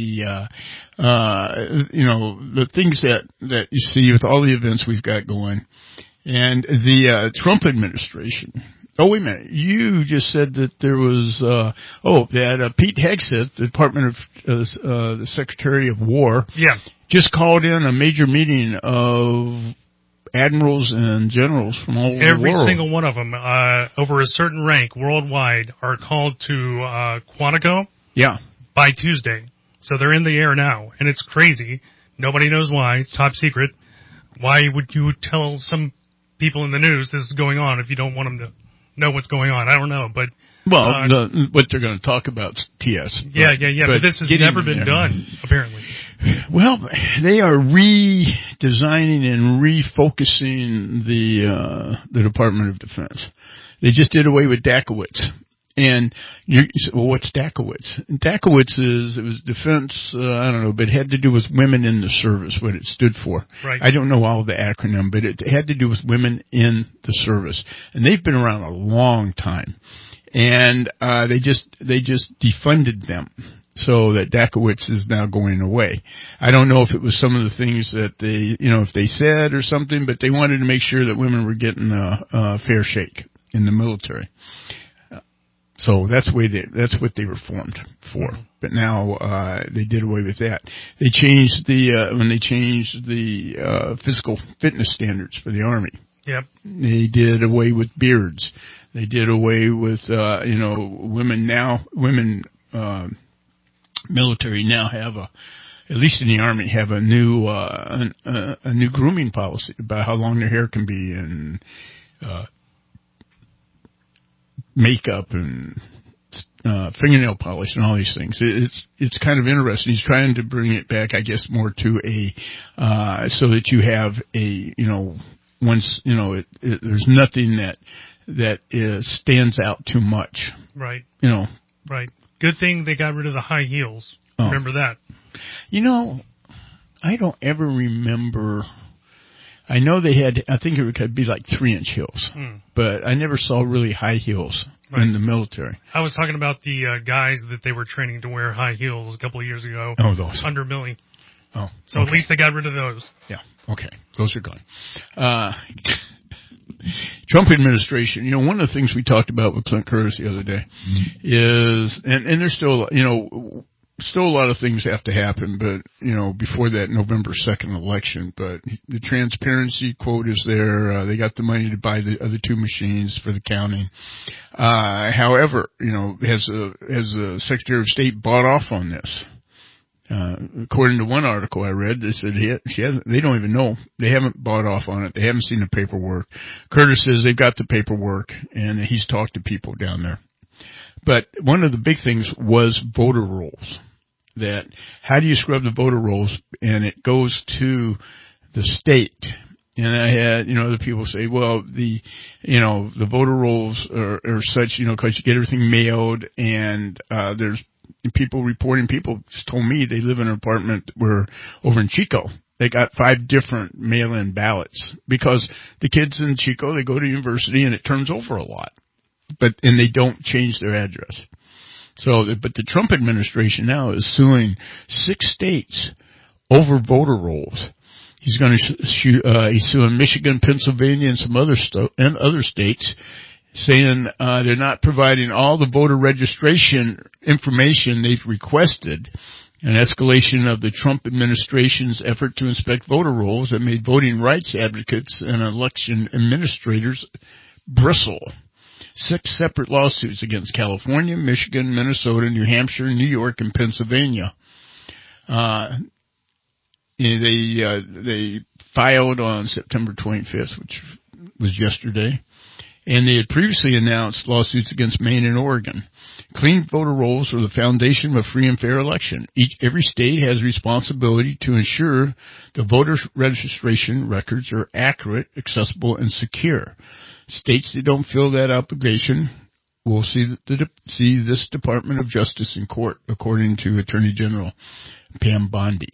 the things that you see with all the events we've got going, and the Trump administration. Oh, wait a minute. You just said that there was, that Pete Hegseth, the Department of, the Secretary of War. Yeah. Just called in a major meeting of admirals and generals from all over the world. Every single one of them, over a certain rank worldwide, are called to, Quantico. Yeah. By Tuesday. So they're in the air now. And it's crazy. Nobody knows why. It's top secret. Why would you tell some people in the news this is going on if you don't want them to know what's going on? I don't know, but what they're going to talk about is TS. Yeah. But this has never been done, apparently. Well, they are redesigning and refocusing the Department of Defense. They just did away with Dakowitz, And you say, well, what's Dakowitz? And Dakowitz it was defense, I don't know, but it had to do with women in the service, what it stood for. Right. I don't know all the acronym, but it had to do with women in the service. And they've been around a long time. And they just defunded them. So that Dakowitz is now going away. I don't know if it was some of the things that if they said or something, but they wanted to make sure that women were getting a fair shake in the military. So that's what they were formed for. But now they did away with that. They changed the physical fitness standards for the Army. Yep. They did away with beards. They did away with military now have at least in the Army, have a new grooming policy about how long their hair can be and makeup and fingernail polish and all these things. It's kind of interesting. He's trying to bring it back, I guess, more to so that you have there's nothing that stands out too much. Right. Right. Good thing they got rid of the high heels. Oh. Remember that? I don't ever remember. I know they had, I think it could be like 3-inch heels, but I never saw really high heels in the military. I was talking about the guys that they were training to wear high heels a couple of years ago. Oh, those. Under Milley. Oh. So at least they got rid of those. Yeah. Okay. Those are gone. Trump administration, one of the things we talked about with Clint Curtis the other day is, and there's still, still a lot of things have to happen, but, before that November 2nd election, but the transparency quote is there. They got the money to buy the other 2 machines for the counting. However, has the Secretary of State bought off on this? According to one article I read, they said they don't even know. They haven't bought off on it. They haven't seen the paperwork. Curtis says they've got the paperwork, and he's talked to people down there. But one of the big things was voter rolls. That how do you scrub the voter rolls? And it goes to the state. And I had, other people say, well, the voter rolls are such, because you get everything mailed, and there's people reporting. People just told me they live in an apartment over in Chico. They got 5 different mail-in ballots because the kids in Chico, they go to university and it turns over a lot, and they don't change their address. But the Trump administration now is suing 6 states over voter rolls. He's going to he's suing Michigan, Pennsylvania, and some other states, saying they're not providing all the voter registration information they've requested, an escalation of the Trump administration's effort to inspect voter rolls that made voting rights advocates and election administrators bristle. 6 separate lawsuits against California, Michigan, Minnesota, New Hampshire, New York, and Pennsylvania. They filed on September 25th, which was yesterday. And they had previously announced lawsuits against Maine and Oregon. Clean voter rolls are the foundation of a free and fair election. Every state has responsibility to ensure the voters' registration records are accurate, accessible, and secure. States that don't fill that obligation will see this Department of Justice in court, according to Attorney General Pam Bondi.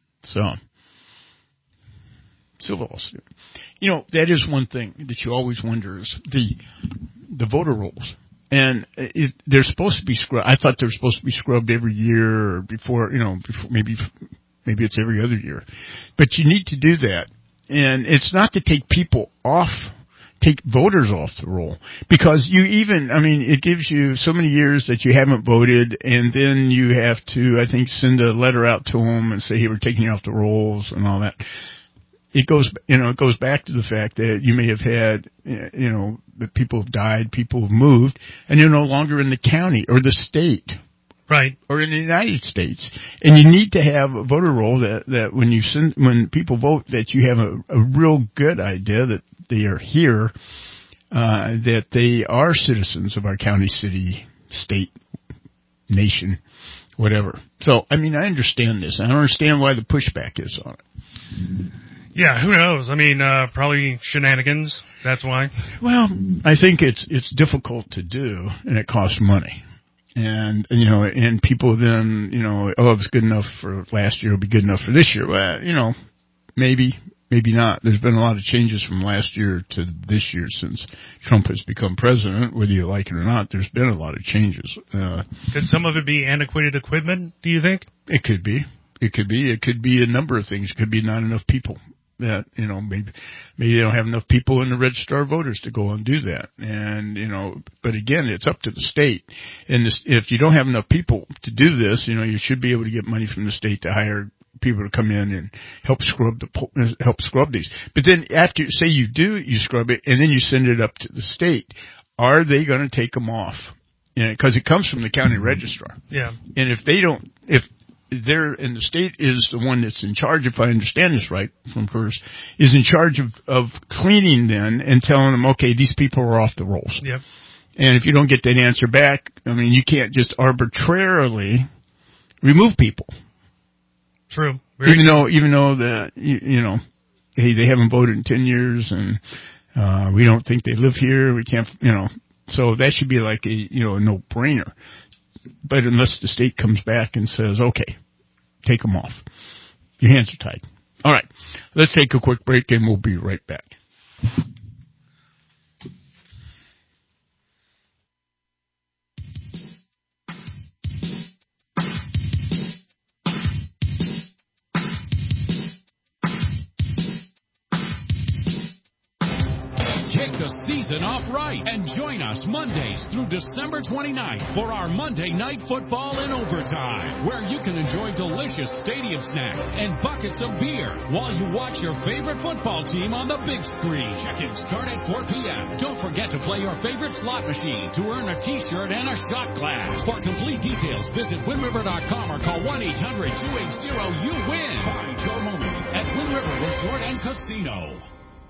Civil lawsuit. That is one thing that you always wonder is the voter rolls. And they're supposed to be scrubbed. I thought they were supposed to be scrubbed every year or before maybe it's every other year. But you need to do that. And it's not to take voters off the roll, because it gives you so many years that you haven't voted, and then you have to, I think, send a letter out to them and say, hey, we're taking you off the rolls and all that. It goes back to the fact that you may have had, that people have died, people have moved, and you're no longer in the county or the state. Right. Or in the United States. And you need to have a voter roll that when people vote, that you have a real good idea that they are here, that they are citizens of our county, city, state, nation, whatever. So, I understand this. I don't understand why the pushback is on it. Yeah, who knows? I mean, probably shenanigans. That's why. Well, I think it's difficult to do, and it costs money. And, and people then, oh, it was good enough for last year, it'll be good enough for this year. Well, maybe not. There's been a lot of changes from last year to this year since Trump has become president, whether you like it or not. There's been a lot of changes. Could some of it be antiquated equipment, do you think? It could be. It could be a number of things. It could be not enough people. That, maybe they don't have enough people in the register of voters to go and do that. And, but again, it's up to the state. And if you don't have enough people to do this, you should be able to get money from the state to hire people to come in and help scrub these. But then after, say you scrub it, and then you send it up to the state, are they going to take them off? Because it comes from the county registrar. Yeah. And if the state is the one that's in charge, if I understand this right from Curtis, is in charge of cleaning then and telling them, okay, these people are off the rolls. Yep. And if you don't get that answer back, you can't just arbitrarily remove people. True. Even though that, hey, they haven't voted in 10 years and, we don't think they live here. We can't, so that should be like a no-brainer. But unless the state comes back and says, okay, take them off. Your hands are tied. All right. Let's take a quick break and we'll be right back. Kick the season off right and join us Mondays through December 29th for our Monday Night Football in Overtime, where you can enjoy delicious stadium snacks and buckets of beer while you watch your favorite football team on the big screen. Check-ins start at 4 p.m. Don't forget to play your favorite slot machine to earn a t-shirt and a shot glass. For complete details, visit WindRiver.com or call 1-800-280-YOU-WIN. Find your moment at Wind River Resort and Casino.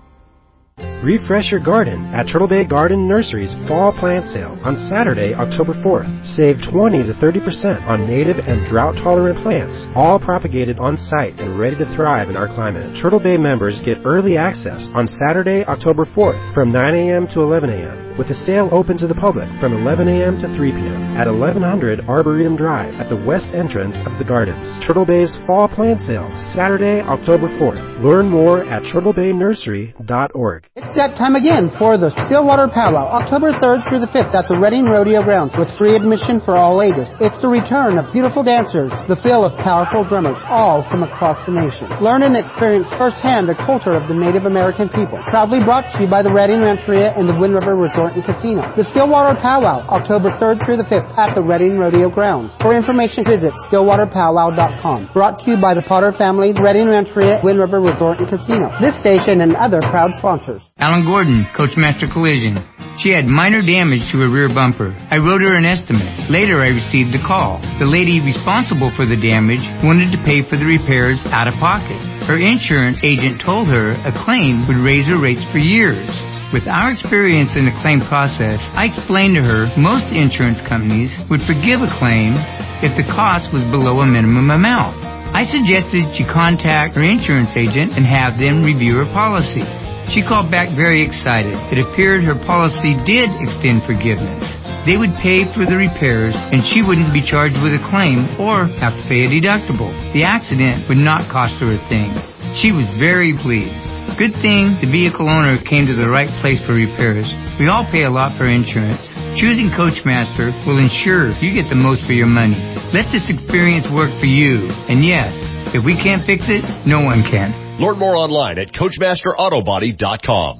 Refresh your garden at Turtle Bay Garden Nursery's Fall Plant Sale on Saturday, October 4th. Save 20 to 30% on native and drought-tolerant plants, all propagated on site and ready to thrive in our climate. Turtle Bay members get early access on Saturday, October 4th from 9 a.m. to 11 a.m. with the sale open to the public from 11 a.m. to 3 p.m. at 1100 Arboretum Drive at the west entrance of the gardens. Turtle Bay's Fall Plant Sale, Saturday, October 4th. Learn more at turtlebaynursery.org. It's that time again for the Stillwater Powwow, October 3rd through the 5th at the Reading Rodeo Grounds with free admission for all ages. It's the return of beautiful dancers, the feel of powerful drummers, all from across the nation. Learn and experience firsthand the culture of the Native American people. Proudly brought to you by the Reading Rancheria and the Wind River Resort and Casino. The Stillwater Powwow, October 3rd through the 5th at the Reading Rodeo Grounds. For information, visit stillwaterpowwow.com. Brought to you by the Potter family, Reading Rancheria, Wind River Resort and Casino. This station and other proud sponsors. Alan Gordon, Coachmaster Collision. She had minor damage to her rear bumper. I wrote her an estimate. Later, I received a call. The lady responsible for the damage wanted to pay for the repairs out of pocket. Her insurance agent told her a claim would raise her rates for years. With our experience in the claim process, I explained to her most insurance companies would forgive a claim if the cost was below a minimum amount. I suggested she contact her insurance agent and have them review her policy. She called back very excited. It appeared her policy did extend forgiveness. They would pay for the repairs, and she wouldn't be charged with a claim or have to pay a deductible. The accident would not cost her a thing. She was very pleased. Good thing the vehicle owner came to the right place for repairs. We all pay a lot for insurance. Choosing Coachmaster will ensure you get the most for your money. Let this experience work for you. And yes, if we can't fix it, no one can. Learn more online at CoachmasterAutobody.com.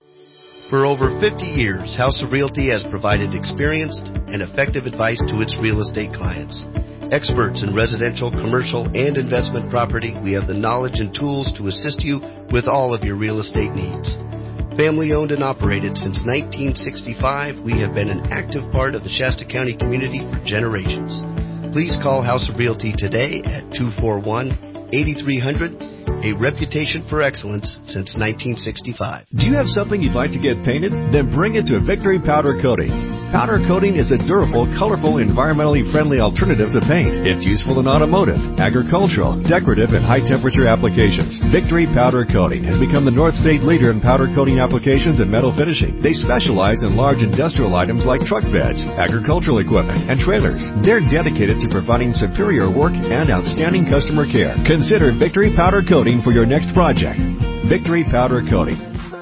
For over 50 years, House of Realty has provided experienced and effective advice to its real estate clients. Experts in residential, commercial, and investment property, we have the knowledge and tools to assist you with all of your real estate needs. Family owned and operated since 1965, we have been an active part of the Shasta County community for generations. Please call House of Realty today at 241-8300. A reputation for excellence since 1965. Do you have something you'd like to get painted? Then bring it to Victory Powder Coating. Powder coating is a durable, colorful, environmentally friendly alternative to paint. It's useful in automotive, agricultural, decorative, and high-temperature applications. Victory Powder Coating has become the North State leader in powder coating applications and metal finishing. They specialize in large industrial items like truck beds, agricultural equipment, and trailers. They're dedicated to providing superior work and outstanding customer care. Consider Victory Powder Coating for your next project. Victory Powder Coating.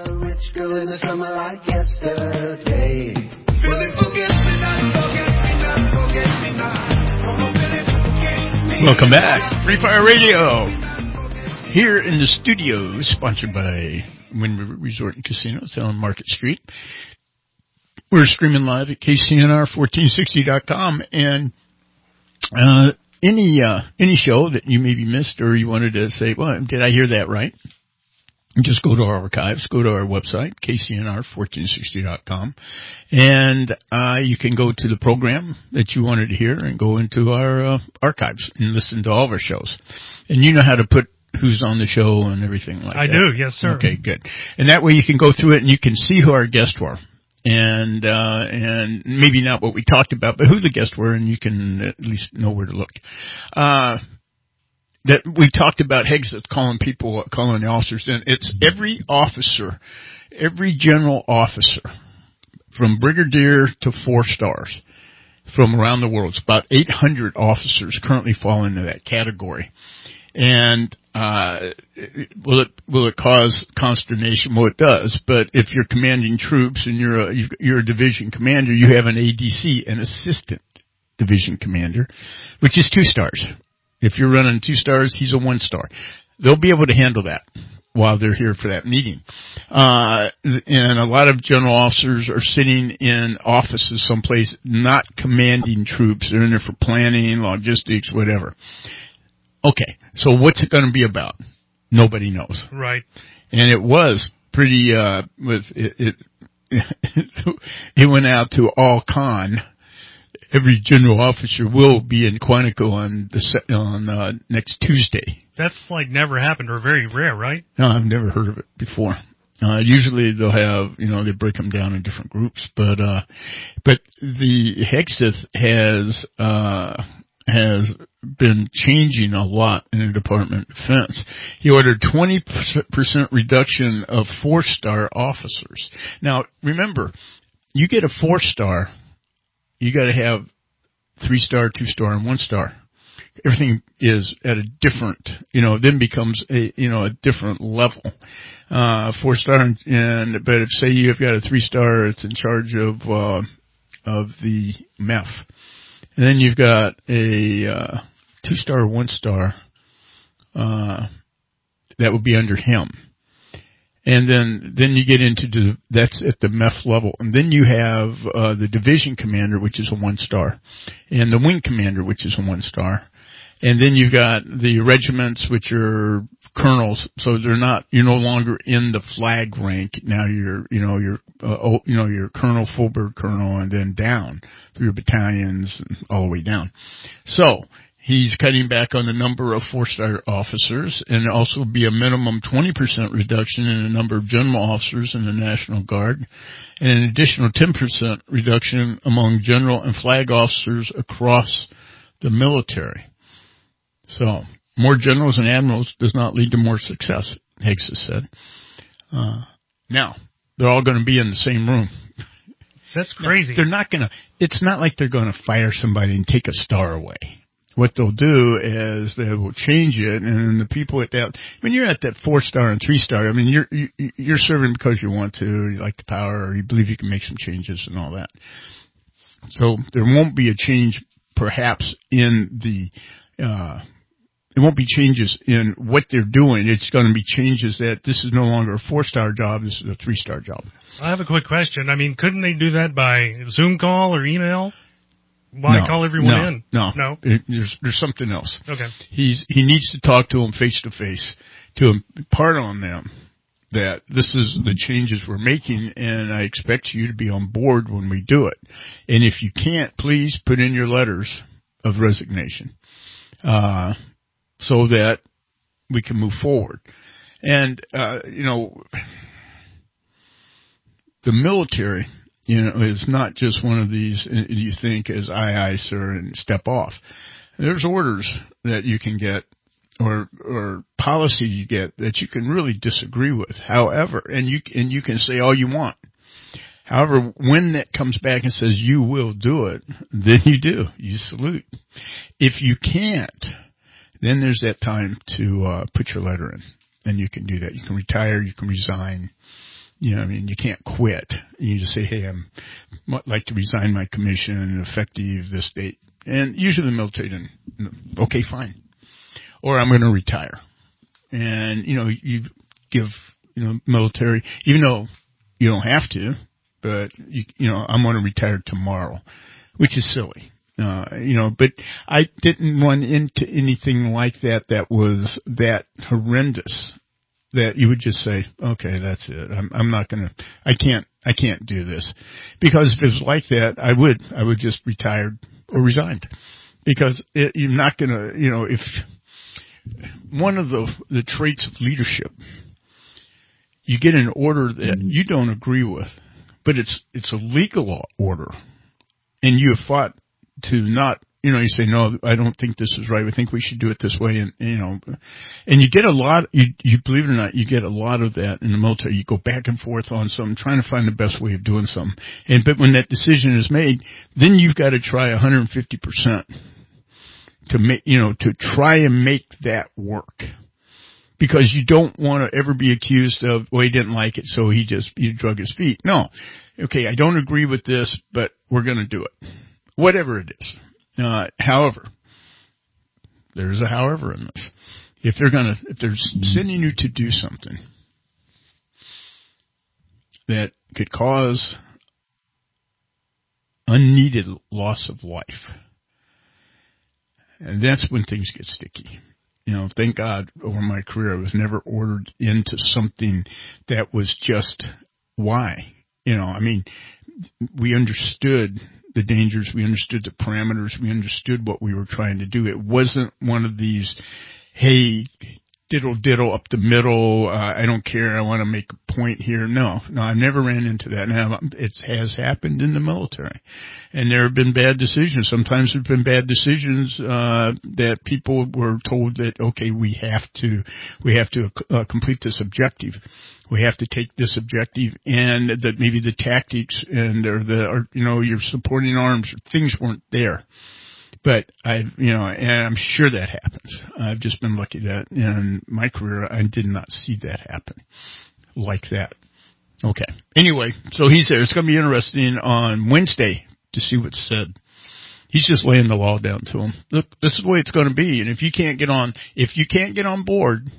Welcome back. Free Fire Radio. Here in the studio, sponsored by Wind River Resort and Casino. It's on Market Street. We're streaming live at KCNR1460.com. And any show that you maybe missed or you wanted to say, well, did I hear that right? Just go to our archives, go to our website, KCNR1460.com, and you can go to the program that you wanted to hear and go into our archives and listen to all of our shows. And you know how to put who's on the show and everything like that. I do, yes, sir. Okay, good. And that way you can go through it and you can see who our guests were. And maybe not what we talked about, but who the guests were, and you can at least know where to look. That we talked about Hegseth calling the officers, and it's every officer, every general officer, from brigadier to 4 stars, from around the world. It's about 800 officers currently fall into that category. And will it cause consternation? Well, it does. But if you're commanding troops and you're a division commander, you have an ADC, an assistant division commander, which is 2 stars. If you're running 2 stars, he's a 1 star. They'll be able to handle that while they're here for that meeting. And a lot of general officers are sitting in offices someplace, not commanding troops. They're in there for planning, logistics, whatever. Okay, so what's it going to be about? Nobody knows. Right. And it was pretty, it went out to all con. Every general officer will be in Quantico on next Tuesday. That's like never happened or very rare, right? No, I've never heard of it before. Usually they'll have, they break them down in different groups, but the Hegseth has been changing a lot in the Department of Defense. He ordered 20% reduction of 4-star officers. Now, remember, you get a 4-star, you got to have 3-star, 2-star, and 1-star. Everything is at a different, then becomes a different level. 4-star, but if say you've got a 3-star, it's in charge of the MEF. And then you've got a 2-star, 1-star, that would be under him. And then you get into that's at the MEF level. And then you have the division commander, which is a 1-star, and the wing commander, which is a 1-star. And then you've got the regiments, which are colonels, so you're no longer in the flag rank. Now you're colonel, full bird colonel, and then down through your battalions and all the way down. So he's cutting back on the number of 4-star officers, and also be a minimum 20% reduction in the number of general officers in the National Guard, and an additional 10% reduction among general and flag officers across the military. So, more generals and admirals does not lead to more success, Hegseth said. Now, they're all going to be in the same room. That's crazy. They're not going to, it's not like they're going to fire somebody and take a star away. What they'll do is they will change it, and the people at that, when you're at that 4-star and 3-star, I mean, you're serving because you want to, you like the power, or you believe you can make some changes and all that. So there won't be a change, perhaps, in it won't be changes in what they're doing. It's going to be changes that this is no longer a 4-star job, this is a 3-star job. I have a quick question. I mean, couldn't they do that by Zoom call or email? Why call everyone in? No. There's something else. Okay. He needs to talk to them face to face to impart on them that this is the changes we're making, and I expect you to be on board when we do it. And if you can't, please put in your letters of resignation, so that we can move forward. And, the military It's not just one of these you think as aye, sir, and step off. There's orders that you can get or policy you get that you can really disagree with. However, and you can say all you want. However, when that comes back and says you will do it, then you do. You salute. If you can't, then there's that time to put your letter in, and you can do that. You can retire. You can resign. You can't quit. You just say, hey, I'd like to resign my commission effective this date. And usually the military then, okay, fine. Or I'm going to retire. And, you give, military, even though you don't have to, but, I'm going to retire tomorrow, which is silly. But I didn't run into anything like that was that horrendous that you would just say, okay, that's it. I'm not going to, I can't do this. Because if it was like that, I would just retired or resigned. Because you're not going to, if one of the traits of leadership, you get an order that you don't agree with, but it's a legal order, and you have fought to not, you say, no, I don't think this is right. I think we should do it this way. And, and you get a lot, you believe it or not, you get a lot of that in the military. You go back and forth on something, trying to find the best way of doing something. But when that decision is made, then you've got to try 150% to make, to try and make that work. Because you don't want to ever be accused of, well, he didn't like it, so he drug his feet. No. Okay, I don't agree with this, but we're going to do it. Whatever it is. However, there's a however in this. If they're sending you to do something that could cause unneeded loss of life, and that's when things get sticky. Thank God over my career I was never ordered into something that was just why. We understood the dangers, we understood the parameters, we understood what we were trying to do. It wasn't one of these, hey, diddle up the middle, I don't care, I want to make a point here. No, I never ran into that. Now, it has happened in the military. And there have been bad decisions. Sometimes there have been bad decisions, that people were told that, okay, we have to complete this objective. We have to take this objective, and that maybe the tactics and your supporting arms, things weren't there. But and I'm sure that happens. I've just been lucky that in my career I did not see that happen like that. Okay. Anyway, so he's there. It's going to be interesting on Wednesday to see what's said. He's just laying the law down to him. Look, this is the way it's going to be. And if you can't get on board,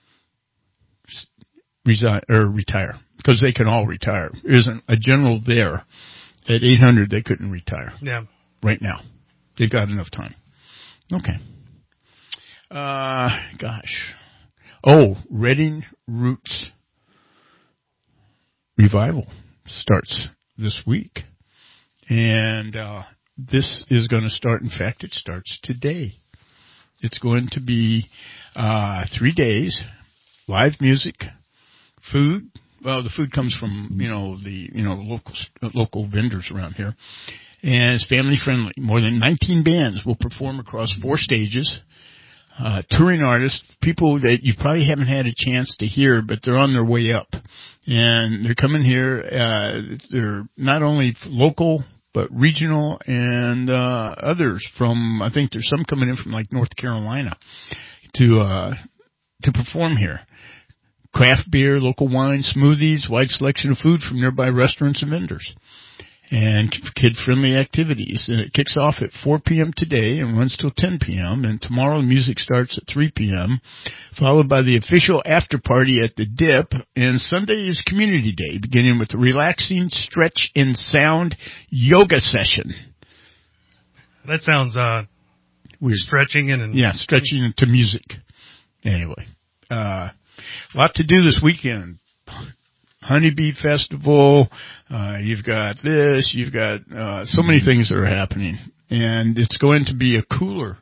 resign or retire, because they can all retire. There isn't a general there at 800 they couldn't retire. Yeah. Right now. They've got enough time. Okay. Gosh. Oh, Reading Roots Revival starts this week. And this is going to start, in fact, it starts today. It's going to be 3 days, live music, food. Well, the food comes from, local vendors around here. And it's family friendly. More than 19 bands will perform across 4 stages. Touring artists, people that you probably haven't had a chance to hear, but they're on their way up. And they're coming here. They're not only local, but regional and others from, I think there's some coming in from like North Carolina to perform here. Craft beer, local wine, smoothies, wide selection of food from nearby restaurants and vendors. And kid-friendly activities. And it kicks off at 4 p.m. today and runs till 10 p.m. And tomorrow the music starts at 3 p.m., followed by the official after-party at the Dip. And Sunday is Community Day, beginning with a relaxing stretch and sound yoga session. That sounds weird. Stretching and stretching into music. Anyway, a lot to do this weekend. Honeybee Festival, you've got this, you've got so many things that are happening. And it's going to be a cooler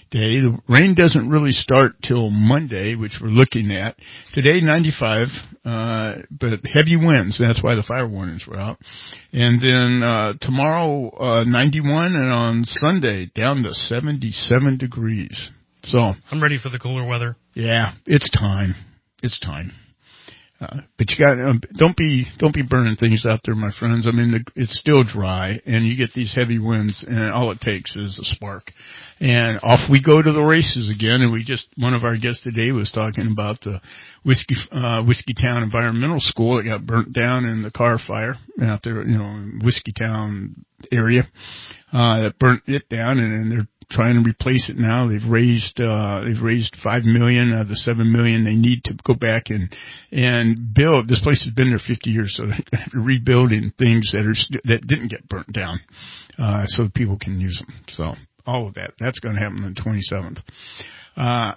day. The rain doesn't really start till Monday, which we're looking at. Today, 95, but heavy winds. That's why the fire warnings were out. And then tomorrow, 91, and on Sunday, down to 77 degrees. So I'm ready for the cooler weather. Yeah, it's time. It's time. But you got don't be burning things out there, my friends. I mean, it's still dry, and you get these heavy winds, and all it takes is a spark, and off we go to the races again. And one of our guests today was talking about the Whiskeytown Environmental School that got burnt down in the car fire out there, in Whiskeytown area. That burnt it down, and they're trying to replace it now. They've raised $5 million out of the $7 million they need to go back and build. This place has been there 50 years, so they're rebuilding things that didn't get burnt down, so that people can use them. So all of that's going to happen on the 27th.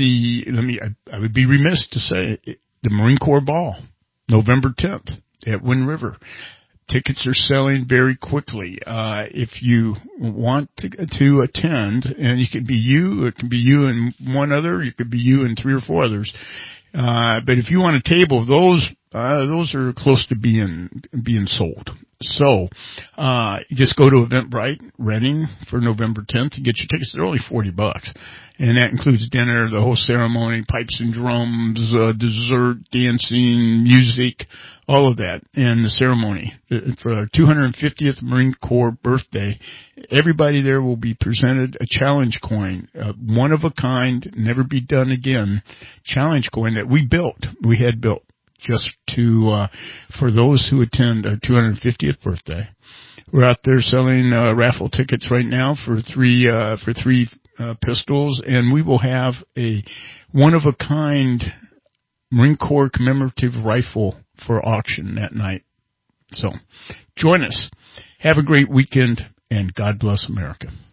I would be remiss to say the Marine Corps Ball, November 10th at Wind River. Tickets are selling very quickly. If you want to attend, and it can be you and one other, it could be you and 3 or 4 others. But if you want a table, those are close to being sold. So, just go to Eventbrite, Reading, for November 10th and get your tickets. They're only $40. And that includes dinner, the whole ceremony, pipes and drums, dessert, dancing, music, all of that. And the ceremony. For our 250th Marine Corps birthday, everybody there will be presented a challenge coin, one of a kind, never be done again, challenge coin that we had built. Just for those who attend our 250th birthday. We're out there selling raffle tickets right now for three pistols, and we will have a one-of-a-kind Marine Corps commemorative rifle for auction that night. So join us. Have a great weekend, and God bless America.